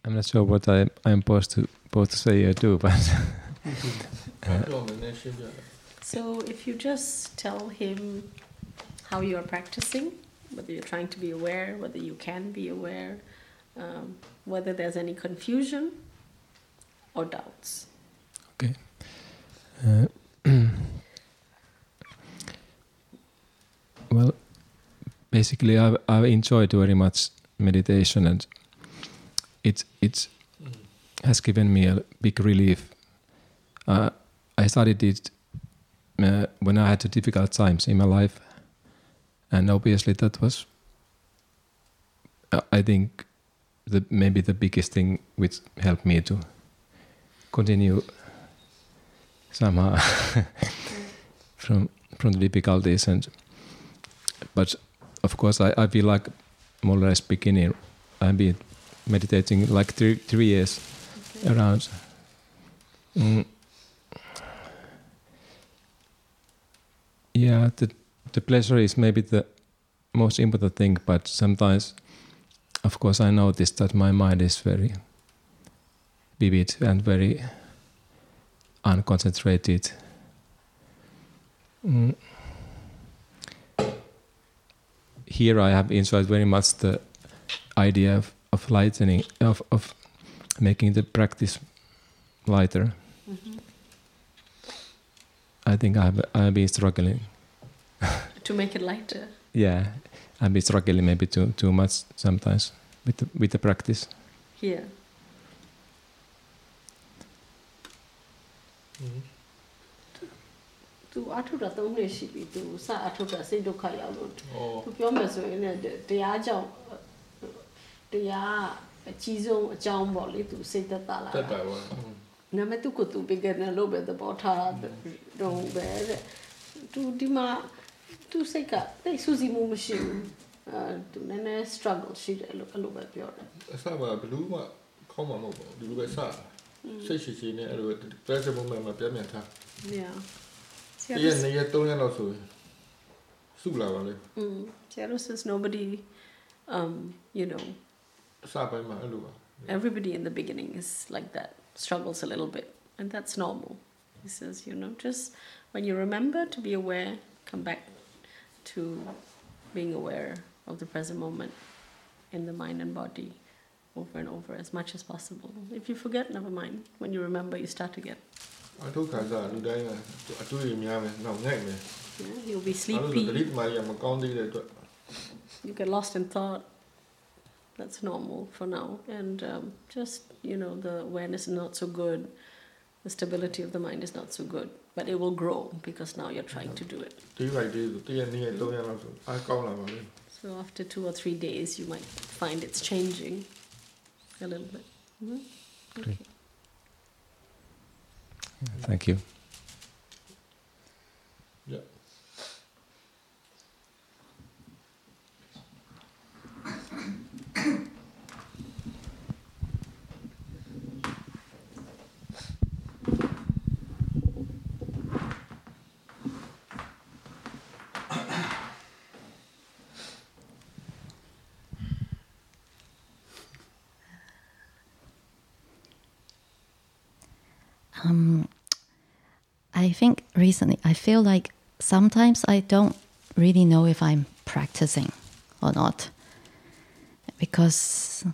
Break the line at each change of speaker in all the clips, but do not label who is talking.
I'm not sure what I'm supposed to say or do, but
So if you just tell him how you are practicing, whether you're trying to be aware, whether you can be aware, whether there's any confusion or doubts.
okay. Well, basically, I've enjoyed very much meditation, and it has given me a big relief. I started it when I had difficult times in my life, and obviously that was, I think, maybe the biggest thing which helped me to continue somehow from the difficulties. But of course, I feel like more or less beginning. I've been meditating like 3 years around. Yeah, the pleasure is maybe the most important thing, but sometimes, of course, I notice that my mind is very vivid and very unconcentrated. Here I have enjoyed very much the idea of lightening, of making the practice lighter.
Mm-hmm.
I think I've been struggling.
To make it lighter?
Yeah, I've been struggling maybe too much sometimes with the practice.
Here. Tu အထုတာ3နှစ်ရှိပြီသူစအထုတာစိတ်ဒုက္ခရောက်လို့သူပြောမယ်ဆိုရင်လည်းတရားကြောင့်တရားအကြီးဆုံးအကြောင်းပေါ့လေသူစိတ်သက်သာလာတက်တာပါနာမည်သူကိုသူပြခဲ့တယ်လို့ပဲသဘောထားတော့ပဲသူဒီမှာသူစိတ်ကတိတ်ဆူစီမှုမရှိဘူးသူနည်းနည်း struggle ရှိတယ်လို့အဲ့လိုပဲပြောတယ်အစမှာဘလူးမှခေါင်းမှာမဟုတ်ပါဘူးဒီလိုပဲစစိတ်ရှိရှိနဲ့အဲ့လို present moment မှာပြန်ထား yeah Seattle says nobody you know everybody in the beginning is like that, struggles a little bit, and that's normal. He says, you know, just when you remember to be aware, come back to being aware of the present moment in the mind and body over and over as much as possible. If you forget, never mind. When you remember, you start again. You'll be sleepy. You get lost in thought. That's normal for now. And just, you know, the awareness is not so good. The stability of the mind is not so good. But it will grow because now you're trying to do it. So after 2 or 3 days, you might find it's changing a little bit. Mm-hmm. Okay.
Thank you.
Yeah.
I think recently I feel like sometimes I don't really know if I'm practicing or not, because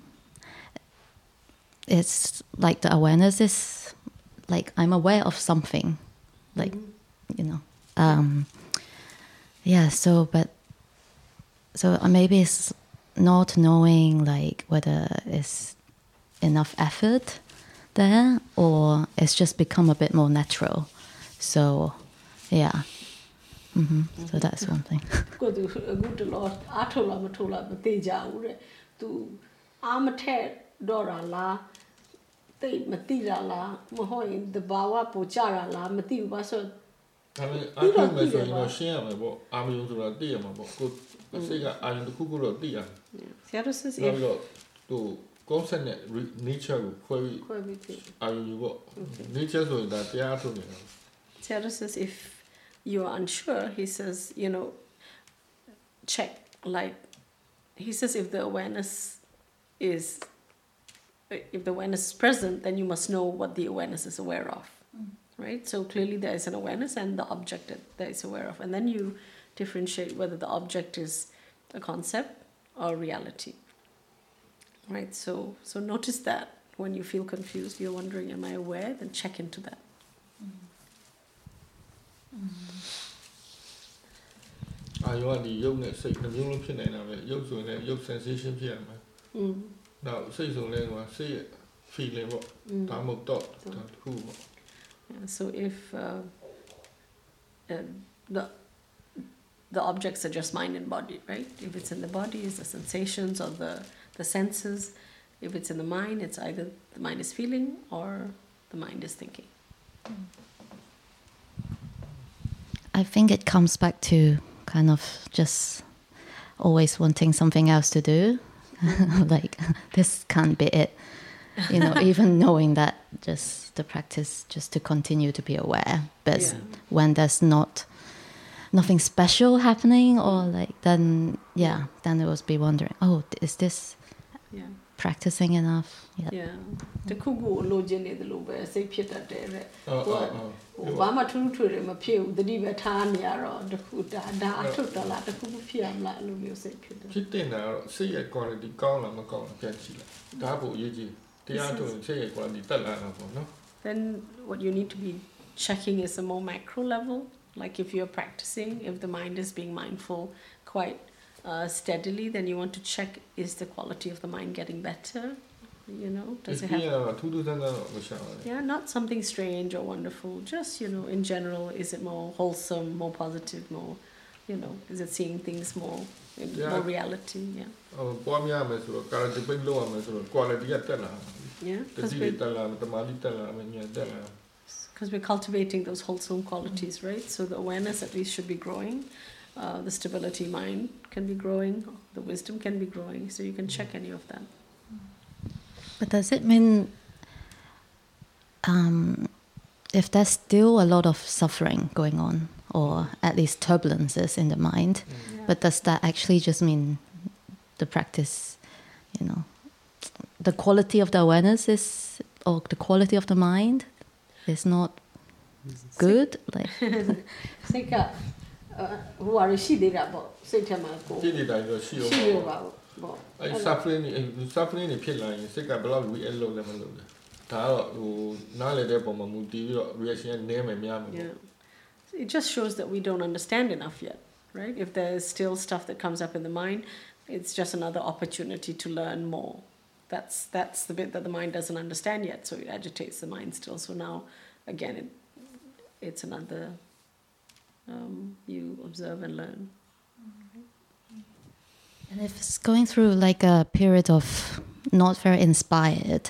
it's like the awareness is like I'm aware of something, like you know, yeah. So maybe it's not knowing like whether it's enough effort there or it's just become a bit more natural. So, yeah. So that's one thing.
Seattle says if you are unsure, he says, you know, check. Like, he says if the awareness is if the awareness is present, then you must know what the awareness is aware of, right? So clearly there is an awareness and the object that is aware of. And then you differentiate whether the object is a concept or reality, right? So notice that when you feel confused, you're wondering, am I aware? Then check into that. So if the objects are just mind and body, right? If it's in the body, it's the sensations or the senses. If it's in the mind, it's either the mind is feeling or the mind is thinking.
I think it comes back to kind of just always wanting something else to do. Like, this can't be it. You know, even knowing that, just the practice just to continue to be aware. But when there's nothing special happening, or like, then it was be wondering, oh, is this practicing enough?
Yeah. The kugu lo jene the lo be say pit at there. Obama to ma phew the diva tan yaro the kuda da to la the kugu phiam la lo myo say pit.
ဖြစ်တင်တာတော့စိတ်ရဲ့ quality ကောင်းလားမကောင်းလားပြန်ကြည့်လိုက်ဒါပိုအရေးကြီးတရားထုတ်ရင်စိတ်ရဲ့ quality တက်လာတာပေါ့နော်
Then what you need to be checking is a more macro level, like if you're practicing, if the mind is being mindful quite steadily, then you want to check, is the quality of the mind getting better? You know, does it have... Yeah, not something strange or wonderful, just, you know, in general, is it more wholesome, more positive, more, you know, is it seeing things more in more reality? Yeah. Yeah, because we're cultivating those wholesome qualities, right? So the awareness at least should be growing. The stability mind can be growing, the wisdom can be growing, so you can check any of that.
But does it mean if there's still a lot of suffering going on, or at least turbulences in the mind, but does that actually just mean the practice, you know, the quality of the awareness is, or the quality of the mind is not good? Like,
who are she did about say to my go.
Suffering နေဖြစ်လာရင်စိတ်ကဘယ်လောက် react လုပ်လဲမလုပ်လဲဒါကတော့ဟိုနားလည်တဲ့ပုံမှာမူတည်ပြီးတော့ reaction နည်းမယ်များမယ်
It just shows that we don't understand enough yet, right? If there's still stuff that comes up in the mind, it's just another opportunity to learn more. That's the bit that the mind doesn't understand yet, so it agitates the mind still. So now, again, it's another you observe and learn.
And if it's going through like a period of not very inspired,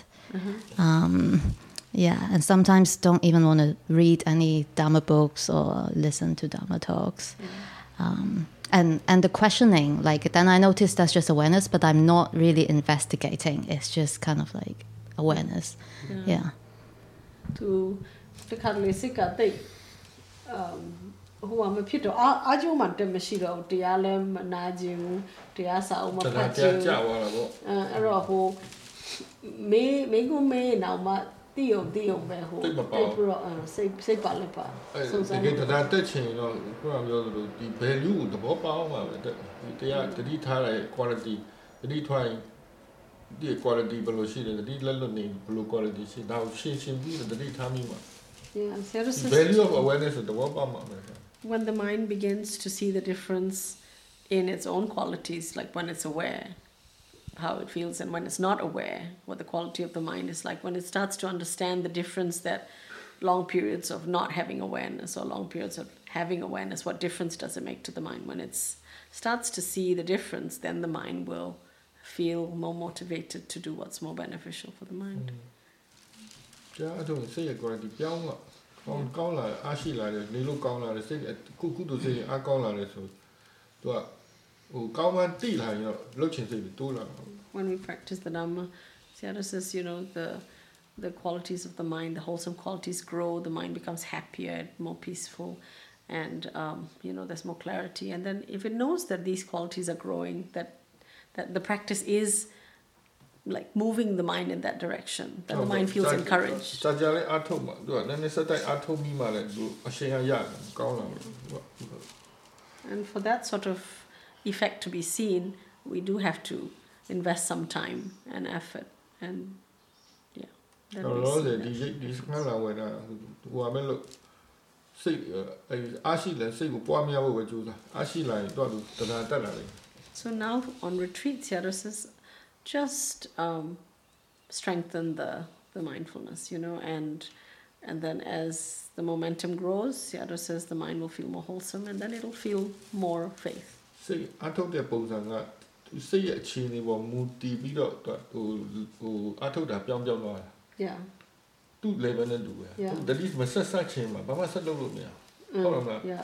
and sometimes don't even want to read any Dharma books or listen to Dharma talks. And the questioning, like, then I notice that's just awareness, but I'm not really investigating. It's just kind of like awareness. To
the catalytic, I think, who am a pit I do want them machine of the alum, Najim, the Asa, Robo may go may now, but Dio, say Palapa.
So, that touching, you know, the value, the power, the detail quality, the detail. The quality below she the learning below quality she now she the detail. The value of awareness of the world.
When the mind begins to see the difference in its own qualities, like when it's aware how it feels, and when it's not aware what the quality of the mind is like, when it starts to understand the difference that long periods of not having awareness or long periods of having awareness, what difference does it make to the mind? When it starts to see the difference, then the mind will feel more motivated to do what's more beneficial for the mind.
I don't say a quality. When
we practice the Dhamma, Sayadaw says, you know, the qualities of the mind, the wholesome qualities grow, the mind becomes happier, more peaceful, and you know, there's more clarity. And then if it knows that these qualities are growing, that the practice is like moving the mind in that direction, then the mind feels encouraged. And for that sort of effect to be seen, we do have to invest some time and effort, and yeah. Then we see that. So now on retreats, Sayadaw says, just strengthen the mindfulness, and then as the momentum grows, Sayadaw says the mind will feel more wholesome, and then it'll feel more faith. Yeah. Yeah.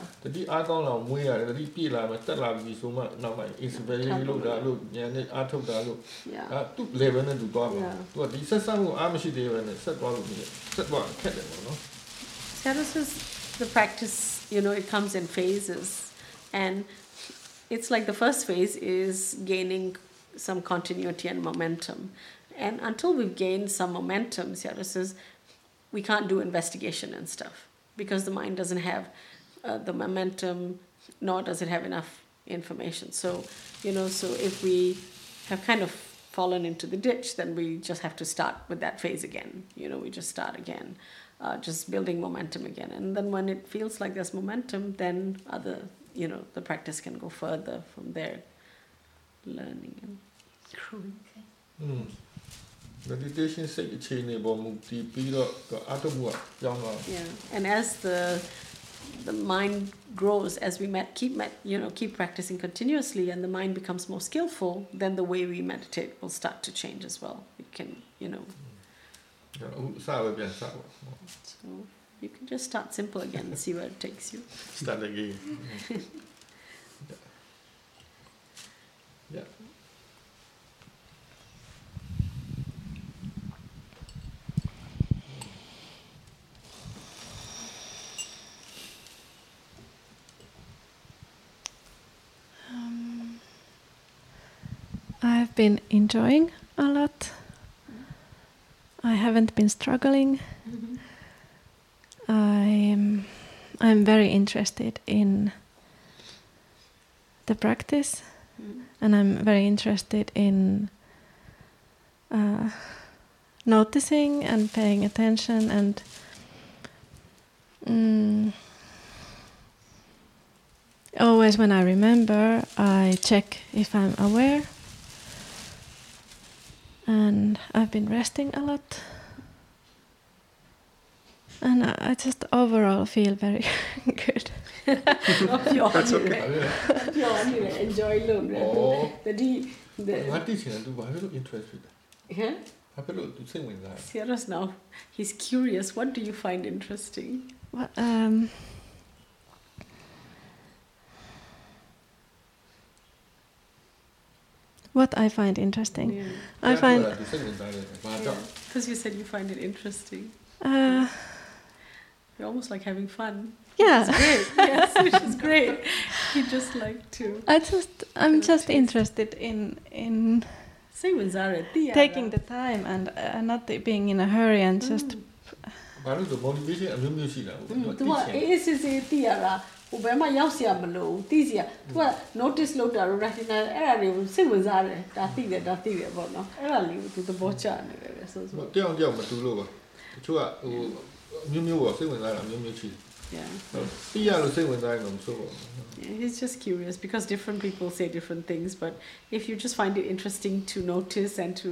Sayadaw says the practice, it comes in phases, and it's like the first phase is gaining some continuity and momentum. And until we've gained some momentum, Sayadaw says, we can't do investigation and stuff, because the mind doesn't have the momentum, nor does it have enough information. So, so if we have kind of fallen into the ditch, then we just have to start with that phase again. We just start again, just building momentum again. And then when it feels like there's momentum, then the practice can go further from there, learning and growing.
Meditation
yeah, and as the mind grows, as we keep practicing continuously, and the mind becomes more skillful, then the way we meditate will start to change as well. We can,
So
you can just start simple again and see where it takes you.
Start again. Yeah.
I've been enjoying a lot. I haven't been struggling. I'm very interested in the practice, and I'm very interested in noticing and paying attention, and always when I remember, I check if I'm aware. And I've been resting a lot. And I just overall feel very good.
That's okay.
Enjoy alone.
Oh.
What
is interested?
Yeah? Sayadaw now, he's curious. What do you find interesting?
What I find interesting.
Yeah.
I find.
Because you said you find it interesting. You're almost like having fun.
Yeah.
Which is great. Yes, which is great. You just like to.
I'm just interested in taking the time and not being in a hurry and just.
notice လုပ်တာ recognize အဲ့ဒါတွေကိုစိတ်ဝင်စားတယ်ဒါသိတယ်ပေါ့နော်အဲ့ဒါလေးကိုသူသဘောကျနေတယ်ဆိုဆို
တယောက်မတူလို့ပါတချို့ကမျိုးပေါ့စိတ်ဝင်စားတာမျိုးရှိတယ်
Yeah. He's just curious because different people say different things, but if you just find it interesting to notice and to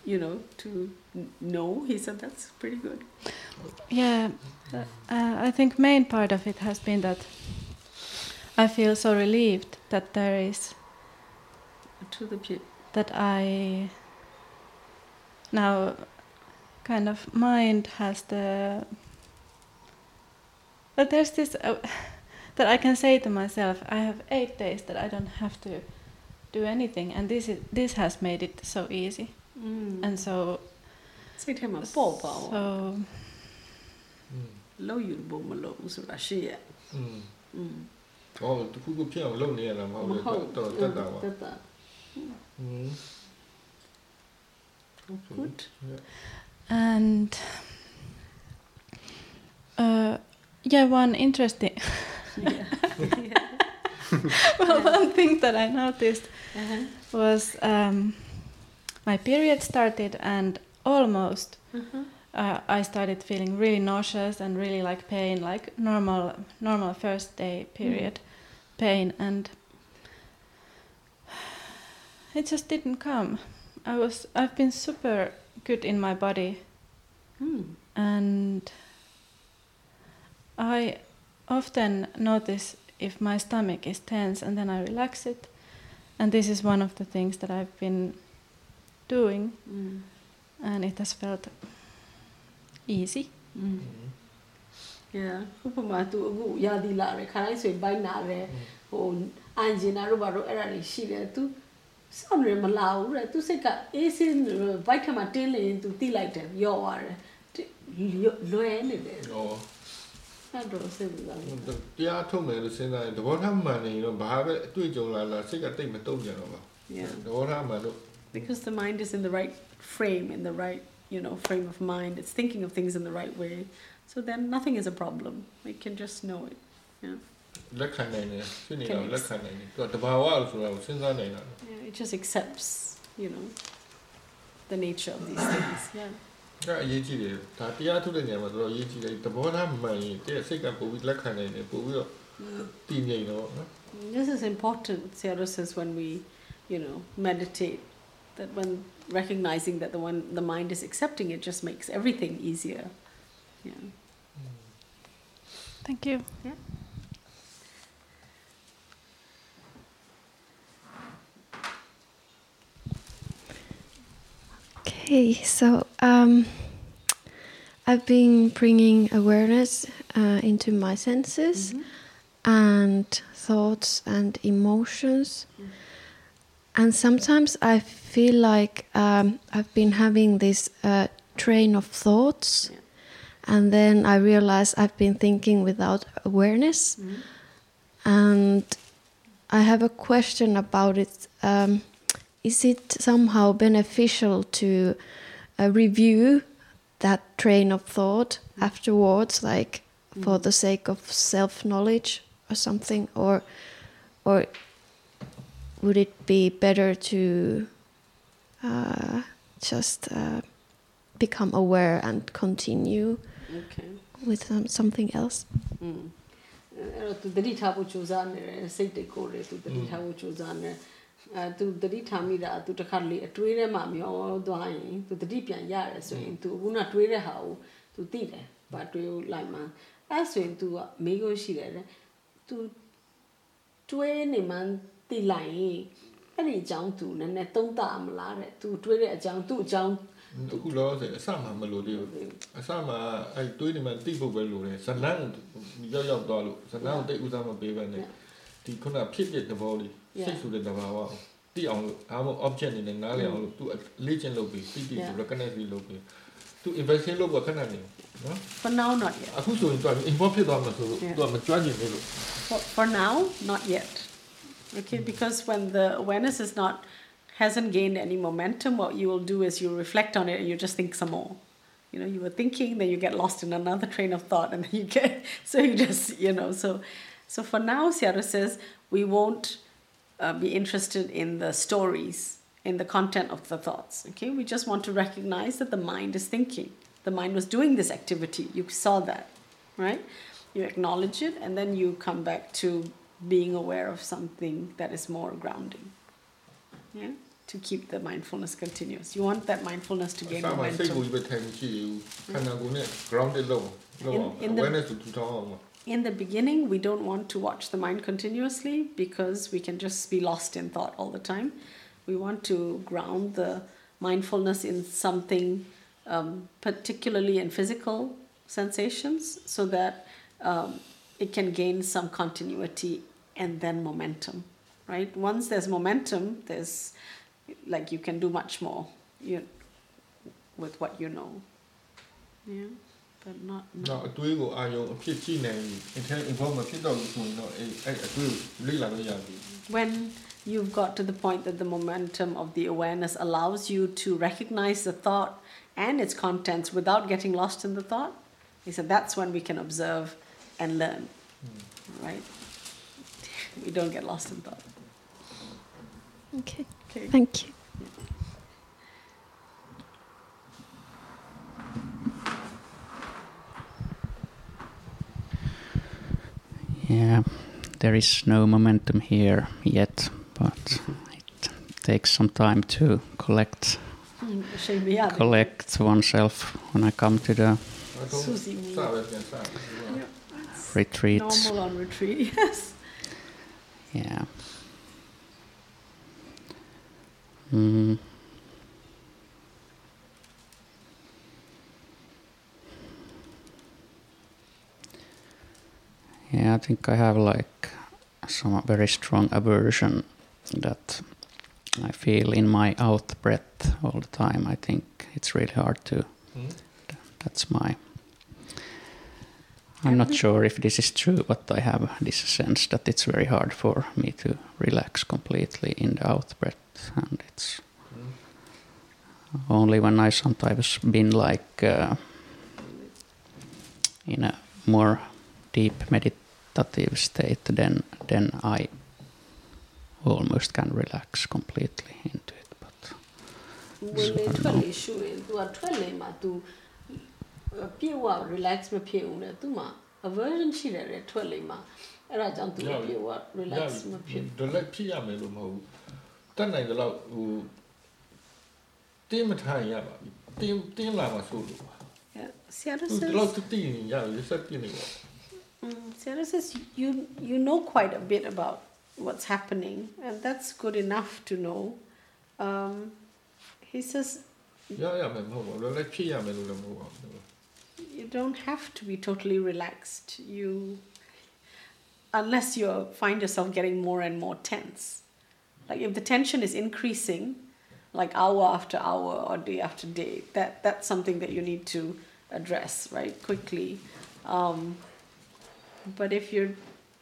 know, he said that's pretty good.
Yeah, I think main part of it has been that I feel so relieved that there is that I now kind of mind has the but there's this that I can say to myself, I have 8 days that I don't have to do anything, and this has made it so easy. And so
low you boom low so that she
Okay.
Good.
Yeah.
And one interesting.
Yeah.
Well, one thing that I noticed was my period started, and almost I started feeling really nauseous and really like pain, like normal first day period pain, and it just didn't come. I've been super good in my body, and I often notice if my stomach is tense, and then I relax it, and this is one of the things that I've been doing, and it has felt easy.
Yeah. ဥပမာသူအခုရာသီလာတယ်ခါတိုင်းဆိုရင်ဘိုင်းနာတယ်ဟိုအန်ဂျင်နာတို့ဘာတို့အဲ့ဒါတွေရှိတယ်သူစောင့်နေမလာဘူးတဲ့သူစိတ်ကအေးစင်းဘိုက်ထမှာတင်းလင်းသူတိလိုက်တယ်ရော့သွားတယ်လွယ်နေတယ်
ဩ
အဲ့တော့စိတ်က
တရားထုတ်မယ်လို့စဉ်းစားရင်သဘောထားမှန်နေတော့ဘာပဲအတွေ့အကြုံလာစိတ်ကတိတ်မတုံ့ပြန်တော့ပါ
Yeah.
သဘောထားမှန်လို့
Because the mind is in the right frame, in the right, frame of mind. It's thinking of things in the right way. So then nothing is a problem. It can just know it. Yeah.
လက်ခံနိုင်တယ်ဖြစ်နေတော့လက်ခံနိုင်တယ်သူကတဘာဝလို့ဆိုတာကိုစဉ်းစားနိုင်တာ
Yeah, it just accepts, the nature of these things. Yeah.
ဒါအရေးကြီးတယ်ဒါတရားထုတ်တဲ့နေရာမှာတော့အရေးကြီးတယ်သဘောထားမှန်ရင်တဲ့စိတ်ကပို့ပြီးလက်ခံနိုင်တယ်ပို့ပြီးတော့တည်ငြိမ်တော့နော်
This is important, Sayadaw says, when we, meditate, that when recognizing that the mind is accepting it just makes everything easier. Yeah.
Thank you.
Yeah.
Okay, so I've been bringing awareness into my senses and thoughts and emotions. And sometimes I feel like I've been having this train of thoughts, and then I realize I've been thinking without awareness. And I have a question about it. Is it somehow beneficial to review that train of thought afterwards, like for the sake of self-knowledge or something, or would it be better to just become aware and continue with something else?
အဲ့တော့သူတတိထားဖို့ကြိုးစားနေတယ်စိတ်တွေကိုယ်တွေသူတတိထားဖို့ကြိုးစားနေသူတတိထားမိတာသူတစ်ခါလေအတွေးထဲမှာမျောသွားရင်သူတတိပြန်ရတယ်ဆိုရင်သူခုနတွေးတဲ့ဟာကိုသူသိတယ်ဗာတွေးလိုက်မှအဲ့ဆိုရင်သူကမေးခွန်းရှိတယ်တဲ့သူတွေးနေမှသိလိုက်ရင်အဲ့ဒီအကြောင်းသူနည်းနည်းသုံးသပ်မလားတဲ့သူတွေးတဲ့အကြောင်းသူ့အကြောင်း
အခုလောဆယ်အစမှမလို့သေးဘူးအစမှအဲ့တွေးနေမှတိဖို့ပဲလို့တယ်ဇလန်းရောက်သွားလို့ဇလန်းကိုတိတ်ဥစားမပေးပဲနဲ့ဒီခုနဖြစ်တဲ့သဘောလေးစိတ်ဆိုတဲ့သဘာဝကိုသိအောင်လို့အားမ object နေနဲ့နားလည်အောင်လို့သူလေ့ကျင့်လုပ်ပြီးတိ recognize လုပ်ပြီးသူ investigate လုပ်ဖို့ခဏနေနော်
For now not yet
အခုဆိုရင်သူ involve ဖြစ်သွားမှာဆိုလို့သူမကြွချင်ဘူးလို့
For now not yet okay because when the awareness hasn't gained any momentum, what you will do is you reflect on it and you just think some more. You were thinking, then you get lost in another train of thought, and then you get so you just so for now, Sayadaw says we won't be interested in the stories, in the content of the thoughts. Okay, we just want to recognize that the mind is thinking. The mind was doing this activity. You saw that, right? You acknowledge it, and then you come back to being aware of something that is more grounding. Yeah, to keep the mindfulness continuous. You want that mindfulness to gain momentum. In the beginning, we don't want to watch the mind continuously because we can just be lost in thought all the time. We want to ground the mindfulness in something, particularly in physical sensations, so that it can gain some continuity and then momentum. Right? Once there's momentum, there's you can do much more with what you know. Yeah, but not.
No, အတွေးကိုအာယုံအဖြစ်ကြည့်နိုင်ရင် involve မဖြစ်တော့ဘူးဆိုရင်တော့အဲ့အတွေးကိုလေ့လာလို့ရပြီ
When you've got to the point that the momentum of the awareness allows you to recognize the thought and its contents without getting lost in the thought, he said that's when we can observe and learn, right? We don't get lost in thought.
Okay. Thank you.
Yeah, there is no momentum here yet, but it takes some time to collect oneself when I come to the retreats.
Normal on retreat, yes.
Yeah. Yeah, I think I have like some very strong aversion that I feel in my out breath all the time. I think it's really hard to. That's my. I'm not sure if this is true, but I have this sense that it's very hard for me to relax completely in the out breath, and it's only when I sometimes been like in a more deep meditative state, then I almost can relax completely into it. But
relax မဖြစ်ဘူးနဲ့သူ့မှာ aversion ရှိတယ်တဲ့ထွက်လေမှာအဲ့ဒါကြောင့်သူပြေဝ relax မဖြစ်
relax ဖြစ်ရမယ်လို့မဟုတ်ဘူးတက်နိုင်တယ်လို့ဟိုတင်းမထိုင်ရပါဘူးတင်းလာမှဆိုလို့ပါ
Seattle
သူ
says
တော့တင်းနေရတယ်စက်ပြနေပါ
Seattle says you know quite a bit about what's happening and that's good enough to know he says
ရမယ်မဟုတ်ဘူး relax ဖြစ်ရမယ်လို့လည်းမဟုတ်ပါဘူး
You don't have to be totally relaxed. Unless you find yourself getting more and more tense. Like if the tension is increasing, like hour after hour or day after day, that's something that you need to address, right, quickly. But if you're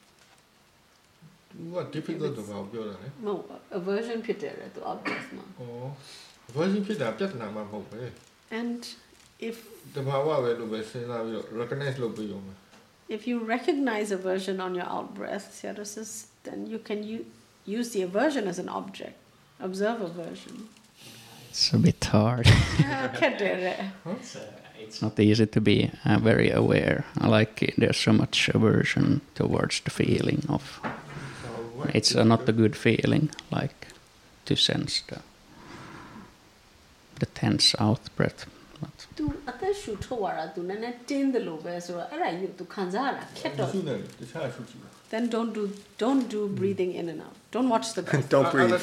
what difficult about ပြောတာလဲ
No, aversion ဖြစ်တယ်တဲ့သူ obvious မှာ
aversion ဖြစ်တာပြဿနာမှမဟုတ်ပဲ
And if
တဘာဝပဲလို့ပဲစဉ်းစားပြီးတော့ recognize လုပ်ပြီးအောင်
If you recognize aversion on your out breath, then you can use the aversion as an object. Observe aversion.
it's a bit hard. It's not easy to be very aware. Like there's so much aversion towards the feeling of. It's not a good feeling, like to sense the tense out breath.
Tu atashu thowara tu nane tin de lo be so ara yu tu khansa ra khet do Then don't do breathing in and out. Don't watch the breath.
Don't breathe.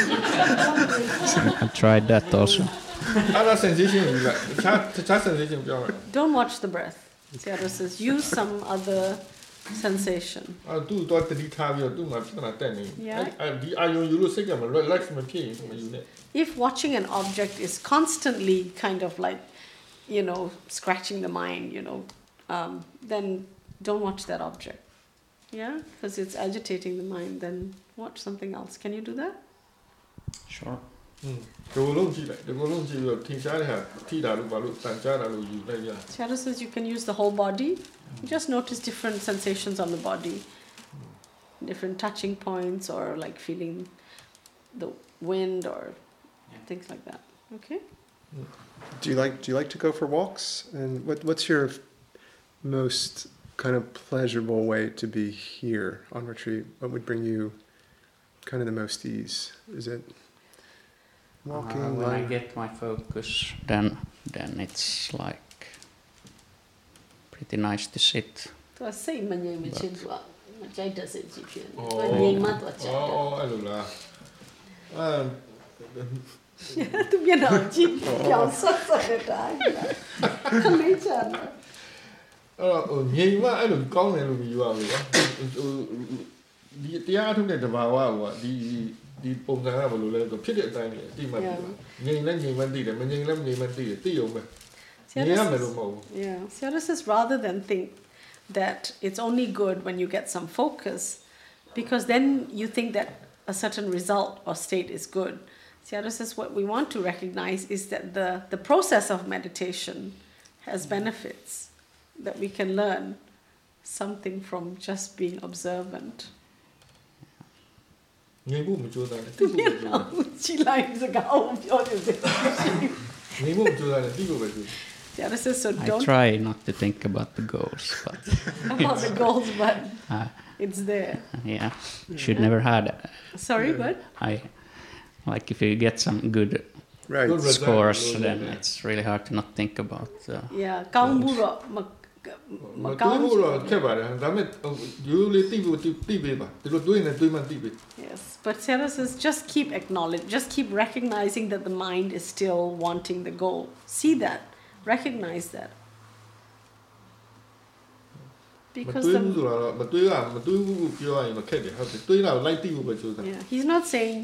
I tried that also.
Other sensation sensation
Don't watch the breath. Seattle says use some other sensation.
သူတော့တတိထားပြီးတော့သူ့မှာပြဿနာတက်နေဒီအာယုံယူလို့စိတ်ကမ relax မဖြစ်ရင်မယူနဲ့
If watching an object is constantly kind of like, scratching the mind, then don't watch that object. Yeah, because it's agitating the mind. Then watch something else. Can you do that?
Sure.
ဒီလိုကြည့်လိုက်ဒီလိုကြည့်ပြီးတော့ထင်ရှားတဲ့ဟာထိတာလို့ဘာလို့တန်ကြားတာလို့ယူလိုက်ရ
Shadow says you can use the whole body. Just notice different sensations on the body, different touching points, or like feeling the wind or things like that. Okay.
Do you like to go for walks? And what's your most kind of pleasurable way to be here on retreat? What would bring you kind of the most ease? Is it walking?
When I get my focus, then it's like pretty nice to sit.
Tu say manye me chin tu ma jai da se ji phit.
Oh, I love that.
Tu bien nào ji piao sat sat da. Kali chan.
ငြိမ်မှအဲ့လိုကောင်းတယ်လို့ယူရမယ်ကွာဒီတရားထုတ်တဲ့တဘာဝကဒီပုံစံကဘယ်လိုလဲဆိုဖြစ်တဲ့အတိုင်းအတိမတ်ပြီငြိမ်လည်းငြိမ်မှသိတယ်မငြိမ်လည်းမငြိမ်မှသိတယ်သိအောင်ပဲငြိမ်ရမယ်လို့မဟုတ်ဘူး
Yeah, Seattle says rather than think that it's only good when you get some focus, because then you think that a certain result or state is good. Sayadaw says what we want to recognize is that the process of meditation has benefits, that we can learn something from just being observant.
ငြိမ်ဖို့မကြိုးစားနဲ့တိဖို့ပဲကြိုးစား
ကြည်လိုက်စကားကိုပြောနေတယ်
ငြိမ်ဖို့မကြိုးစားနဲ့တိဖို့ပဲကြိုးစား
Sayadaw says so
I
don't
try not to think about the goals, but
about the goals, but it's there.
yeah, should never had.
Sorry, but
I like if you get some good
Right.
Good result.
scores, then
Yeah.
it's really hard to not think about.
yeah, ကောင်းမှုတော့မ
မကောင်းဘူးတော့ခက်ပါတယ်ဒါပေမဲ့ယူလေးတိဖို့တိပေးပါသူတို့တွေးနေတွေးမှတိပေး
Yes, but Sayadaw says just keep recognizing that the mind is still wanting the goal. See that, recognize that.
မ
Because
တွေးဘူးဆိုတော့မတွေးဘူးပြောရရင်တော့ခက်တယ်ဟုတ်တယ်တွေးတာကိုလိုက်တိဖို့ပဲကြိုးစား
yeah, he's not saying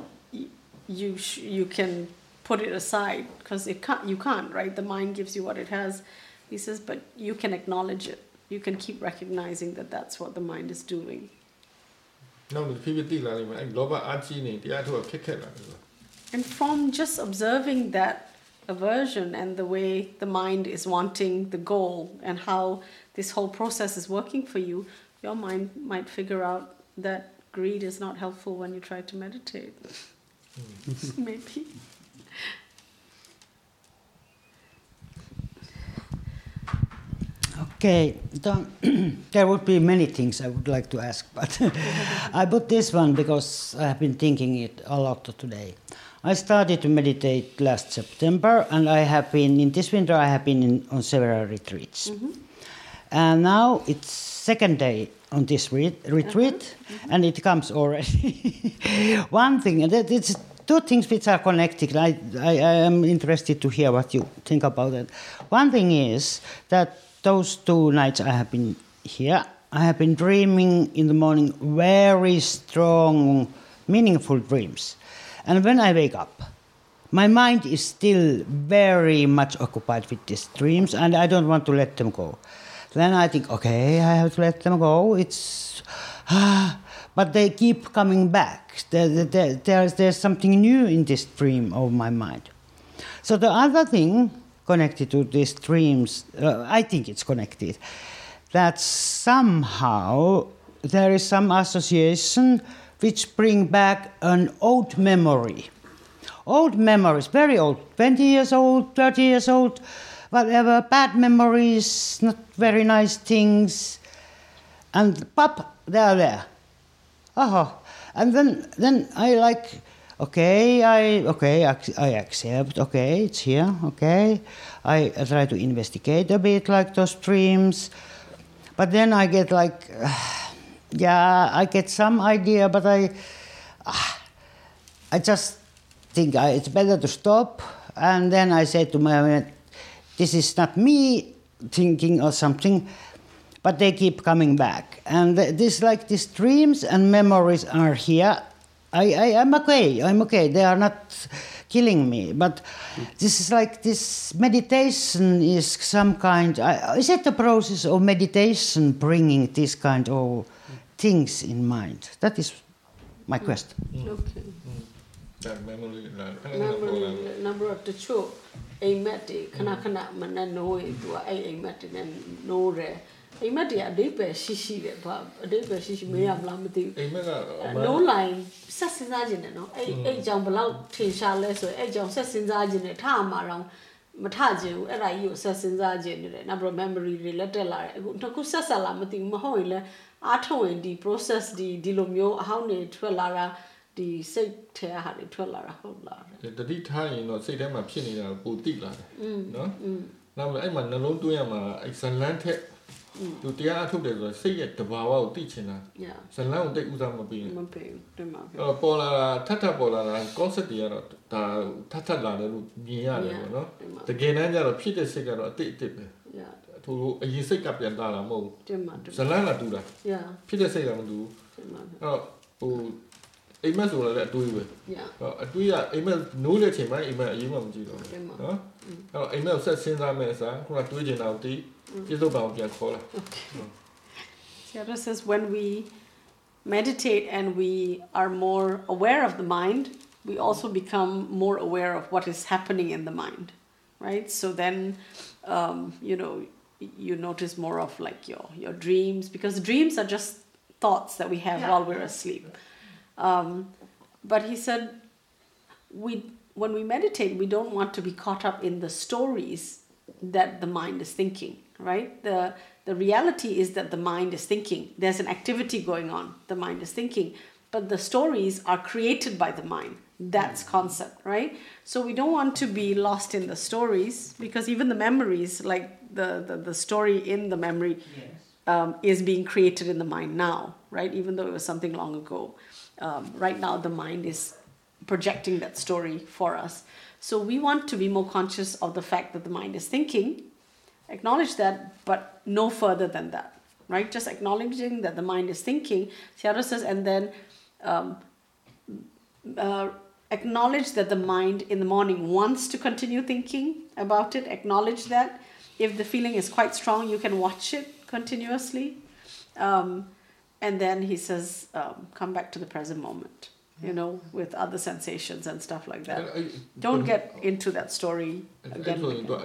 you can put it aside because you can't, right? The mind gives you what it has. He says, but you can acknowledge it. You can keep recognizing that that's what the mind is doing.
နောက်တစ်ဖြည်းဖြည်းတိလာလိမ့်မယ်အဲ့လောဘအားကြီးနေတရားထုတ်ခက်လာတယ်
And from just observing that aversion and the way the mind is wanting the goal and how this whole process is working for you, your mind might figure out that greed is not helpful when you try to meditate. Maybe.
Okay, there would be many things I would like to ask, but I put this one because I have been thinking it a lot today. I started to meditate last September, and in this winter I have been on several retreats. And now it's second day on this retreat, and it comes already. One thing, it's two things which are connected. I am interested to hear what you think about it. One thing is that those 2 nights I have been here, I have been dreaming in the morning very strong, meaningful dreams. And when I wake up, my mind is still very much occupied with these dreams, and I don't want to let them go. Then I think, okay, I have to let them go. But they keep coming back. There's something new in this dream of my mind. So the other thing connected to these dreams, I think it's connected, that somehow there is some association which bring back an old memory. Old memories, very old, 20 years old, 30 years old, whatever, bad memories, not very nice things, and pop, they are there. And then I like, I accept, okay, it's here, okay. I try to investigate a bit like those dreams. But then I get like, I get some idea, but I just think it's better to stop. And then I say to my mind, this is not me thinking or something, but they keep coming back. And these dreams and memories are here. I'm okay. They are not killing me. But this is like this meditation is some kind. Is it the process of meditation bringing this kind of things in mind? That is my question.
Okay.
That memory
Number of the show. အိမ်မက်တွေခဏခဏမနဲ့နိုးရင်သူကအဲ့အိမ်မက်တွေနဲ့နိုးတယ်အိမ်မက်တွေအဓိပ္ပာယ်ရှိတယ်ဘာအဓိပ္ပာယ်ရှိမေးရမလားမသိဘူးအိမ်မက်ကနိုးလိုက်ဆက်စဉ်းစားခြင်းနဲ့နော်အဲ့ကြောင့်ဘလောက်ထင်ရှားလဲဆိုရင်အဲ့ကြောင့်ဆက်စဉ်းစားခြင်းနဲ့ထမှာတော့မထခြင်းဘူးအဲ့ဒါကြီးကိုဆက်စဉ်းစားခြင်းနဲ့နောက်ပြီး memory တွေလက်တက်လာတယ်အခုဆက်ဆက်လာမသိဘူးမဟုတ်ရင်လည်းအားထုတ်ရင်ဒီ process ဒီလိုမျိုးအဟောင်းတွေထွက်လာတာဒီစိတ်ထဲဟာတွေထွက်လာတာဟုတ်လား
တတိထားရင်တော့စိတ်ထဲမှာဖြစ်နေတာပိုတိလာတယ်နော်နောက်အဲ့မှာနှလုံးသွင်းရမှာအဲ့ဇလန်းထက်သူတရားအထုတ်တယ်ဆိုတော့စိတ်ရဲ့တဘာဝကိုသိချင်တာဇလန်းကိုတိတ်ဥစားမပေးဘူးတင်ပါဗျပေါ်လာတာထပ်ပေါ်လာတာ concept တွေကတော့ဒါထပ်လာတယ်လို့မြင်ရတယ်ပေါ့နော်တကယ်တမ်းကျတော့ဖြစ်တဲ့စိတ်ကတော့အတိတ်ပဲသူအရင်စိတ်ကပြန်လာတာမဟုတ်ဘူးတင်ပါဇလန်းကတူတာဖြစ်တဲ့စိတ်ကမတူဘူးတင်ပါအဲ့ဟိုအိမ်မက်ဆိုလည်းအတွေးပဲအတွေးကအိမ်မက်နိုးတဲ့ချိန်မှာအိမ်မက်အရေးမှမကြည့်တော့ဘူးနော်အဲ့အိမ်မက်ဆက်စဉ်းစားမယ်စားခုနတွေးချင်တာကိုတီးပြစ်စုံပါအောင်ပြန်ခေါ်လာ
Sayadaw says when meditate and we are more aware of the mind, we also become more aware of what is happening in the mind, right? So then, you notice more of like your dreams, because dreams are just thoughts that we have while we're asleep. But he said, when we meditate, we don't want to be caught up in the stories that the mind is thinking, right? The reality is that the mind is thinking. There's an activity going on. The mind is thinking. But the stories are created by the mind. That's concept, right? So we don't want to be lost in the stories, because even the memories, like the story in the memory is being created in the mind now, right? Even though it was something long ago. Right now the mind is projecting that story for us. So we want to be more conscious of the fact that the mind is thinking, acknowledge that, but no further than that, right? Just acknowledging that the mind is thinking, Sayadaw says, and then acknowledge that the mind in the morning wants to continue thinking about it, acknowledge that. If the feeling is quite strong, you can watch it continuously. And then he says, come back to the present moment, with other sensations and stuff like that. Don't get into that story again.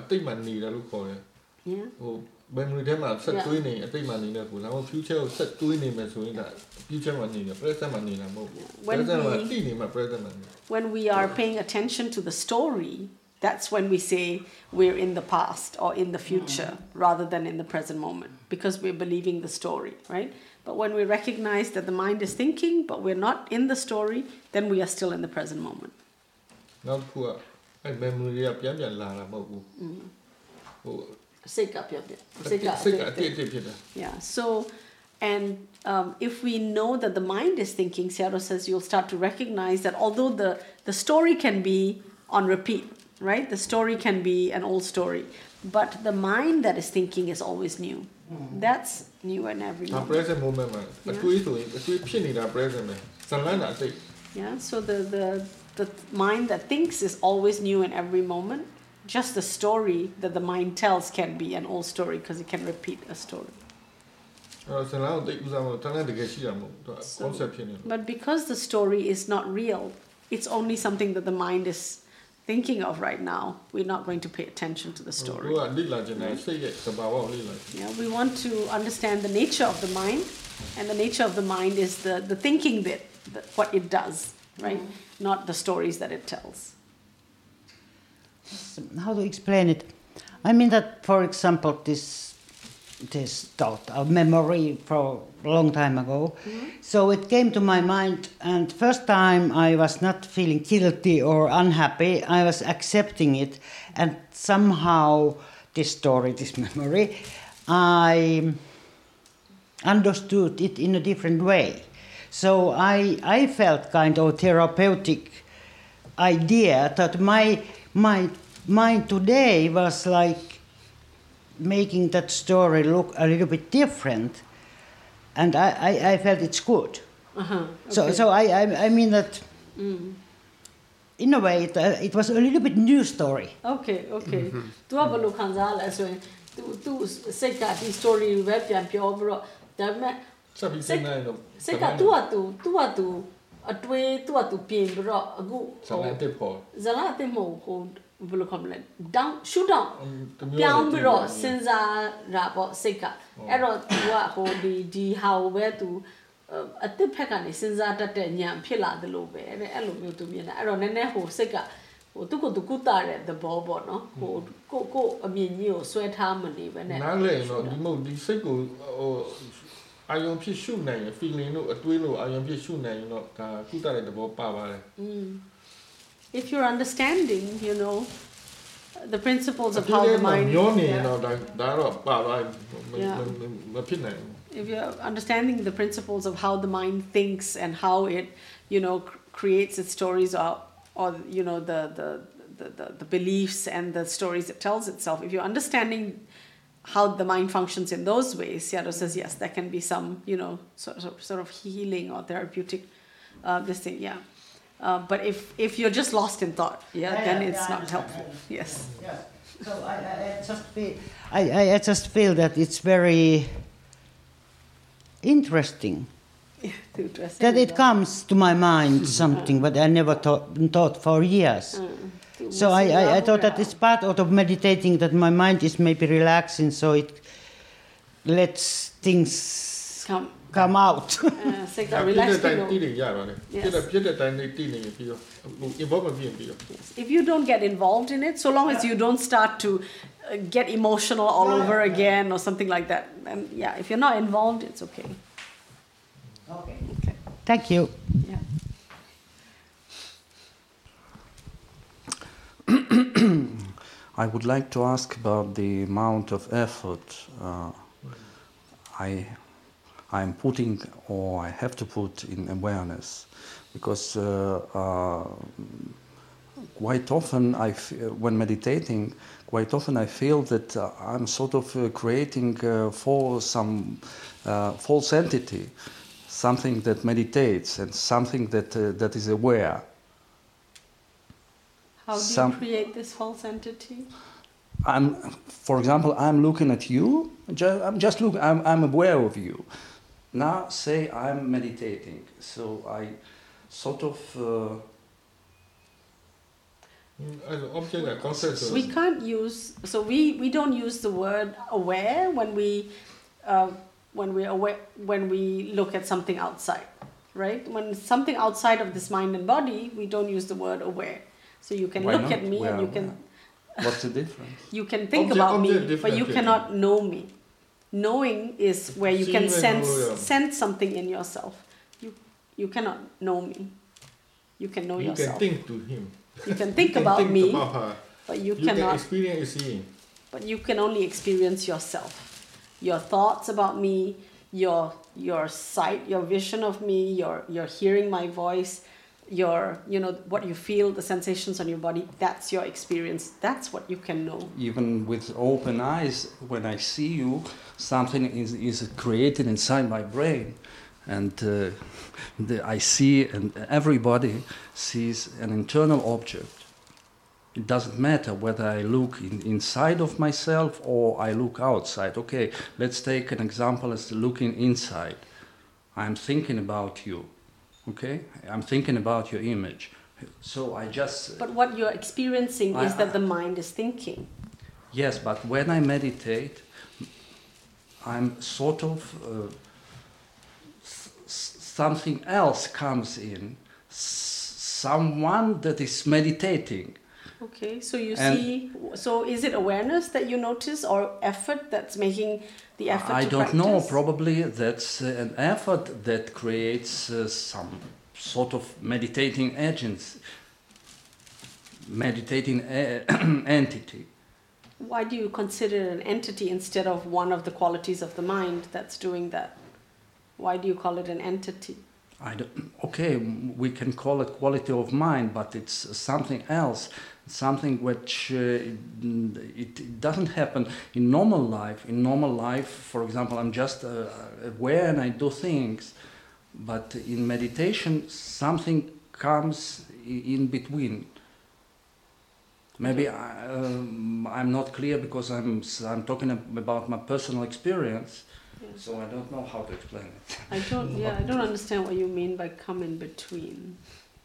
Yeah.
Memory ထဲမှာဆက်တွေးနေအတိတ်မှနေတယ်ကိုလာ future ကိုဆက်တွေးနေမယ်ဆိုရင်ဒါ future မှာနေတယ် present မှာနေတာမဟုတ်ဘူး present မှာတည်နေမှာ present မှာနေ
When we are paying attention to the story, that's when we say we're in the past or in the future rather than in the present moment, because we're believing the story, right? But when we recognize that the mind is thinking but we're not in the story, then we are still in the present moment.
နောက်တစ်ခုကအဲ့ memory တွေကပြန်လာတာမဟုတ်ဘူးဟို
Yeah, so and if we know that the mind is thinking, Sayadaw says, you'll start to recognize that although the story can be on repeat, right? The story can be an old story, but the mind that is thinking is always new. That's new in every moment.
Present moment မှာအတွေးဆိုရင်အတွေးဖြစ်နေတာ present ပဲဇလန်းတာအတိတ်
Yeah, so the mind that thinks is always new in every moment. Just the story that the mind tells can be an old story because it can repeat a story. But because the story is not real, it's only something that the mind is thinking of right now. We're not going to pay attention to the story. Yeah, we want to understand the nature of the mind, and the nature of the mind is the thinking bit, what it does, right? Not the stories that it tells.
How to explain it? I mean that, for example, this thought of memory for a long time ago. So it came to my mind, and first time I was not feeling guilty or unhappy. I was accepting it, and somehow this story, this memory, I understood it in a different way. So I felt kind of therapeutic idea that my mind today was like making that story look a little bit different, and I felt it's good. Okay. So I mean that in a way it was a little bit new story.
Okay. Tu ba lo khansa la so yin tu sait ka di story be pyan pyo bro da ma sait ka tu atwe tu pin bro aku
ဇလန်းတစ်ပေါ်
ဇလန်းအစ်မဟုတ်ကိုဘယ်လိုခေါ်မလဲ down shoot down ပြောင်းပြီးတော့စဉ်းစားတာပေါ့စိတ်ကအဲ့တော့ तू ကဟိုဒီဟာကိုပဲ तू အစ်စ်ဖက်ကနေစဉ်းစားတတ်တဲ့ဉာဏ်ဖြစ်လာသလိုပဲအဲ့လိုမျိုး तू မြင်တယ်အဲ့တော့နည်းနည်းဟိုစိတ်ကဟိုသူ့ကိုယ်သူကုသတဲ့သဘောပေါ့နော်ဟိုကိုအမြင်ကြီးကိုဆွဲထားမနေပဲနဲ့
နားလည်တော့ဒီမဟုတ်ဒီစိတ်ကိုဟိုအာယုံဖြစ်ရှုနိုင်ရင် feeling လို့အတွေးလို့အာယုံဖြစ်ရှုနိုင်ရင်တော့ဒါကုသတဲ့သဘောပါပါတယ်
If you're understanding, the principles of how the mind if you're understanding the principles of how the mind thinks and how it, creates its stories or the beliefs and the stories it tells itself, if you're understanding how the mind functions in those ways, Sayadaw says, yes, there can be some, sort of healing or therapeutic this thing, yeah. But if you're just lost in thought, then it's not helpful. Yes.
So I just feel that it's very interesting that it comes to my mind something, but I never thought for years. So I thought that it's part of meditating, that my mind is maybe relaxing, so it lets things come out.
If you don't get involved in it, so long as you don't start to get emotional all over again or something like that, then yeah, if you're not involved, it's okay.
Okay. Thank you.
Yeah.
I would like to ask about the amount of effort I'm putting, or I have to put, in awareness, because quite often when meditating, quite often I feel that I'm sort of creating for some false entity, something that meditates and something that is aware.
How do you create this false entity?
For example, I'm looking at you. I'm aware of you. Now, say I'm meditating, so I sort of.
We can't use. So we don't use the word aware when we look at something outside, right? When something outside of this mind and body, we don't use the word aware. So you can look at me and you can.
What's the difference?
You can think about me, but you cannot know me. Knowing is where you can sense something in yourself. You cannot know me. You can know yourself.
You can think to him.
You can think about me, but you cannot.
Can experience seeing.
But you can only experience yourself. Your thoughts about me, your sight, your vision of me, your hearing my voice, what you feel, the sensations on your body, that's your experience. That's what you can know.
Even with open eyes, when I see you, something is created inside my brain. And I see, and everybody sees an internal object. It doesn't matter whether I look inside of myself or I look outside. Okay, let's take an example as looking inside. I'm thinking about you. Okay, I'm thinking about your image. So I just.
But what you're experiencing is that the mind is thinking.
Yes, but when I meditate, I'm sort of. Something else comes in. Someone that is meditating.
Okay, so you see. So is it awareness that you notice, or effort that's making the effort
I
to
don't
practice?
know. Probably that's an effort that creates some sort of meditating agents, meditating entity.
Why do you consider it an entity instead of one of the qualities of the mind that's doing that? Why do you call it an entity?
Okay, we can call it quality of mind, but it's something else. Something which it doesn't happen in normal life. In normal life, for example, I'm just aware and I do things, but in meditation, something comes in between. Maybe I'm not clear because I'm talking about my personal experience, so I don't know how to explain it.
I don't understand what you mean by come in between.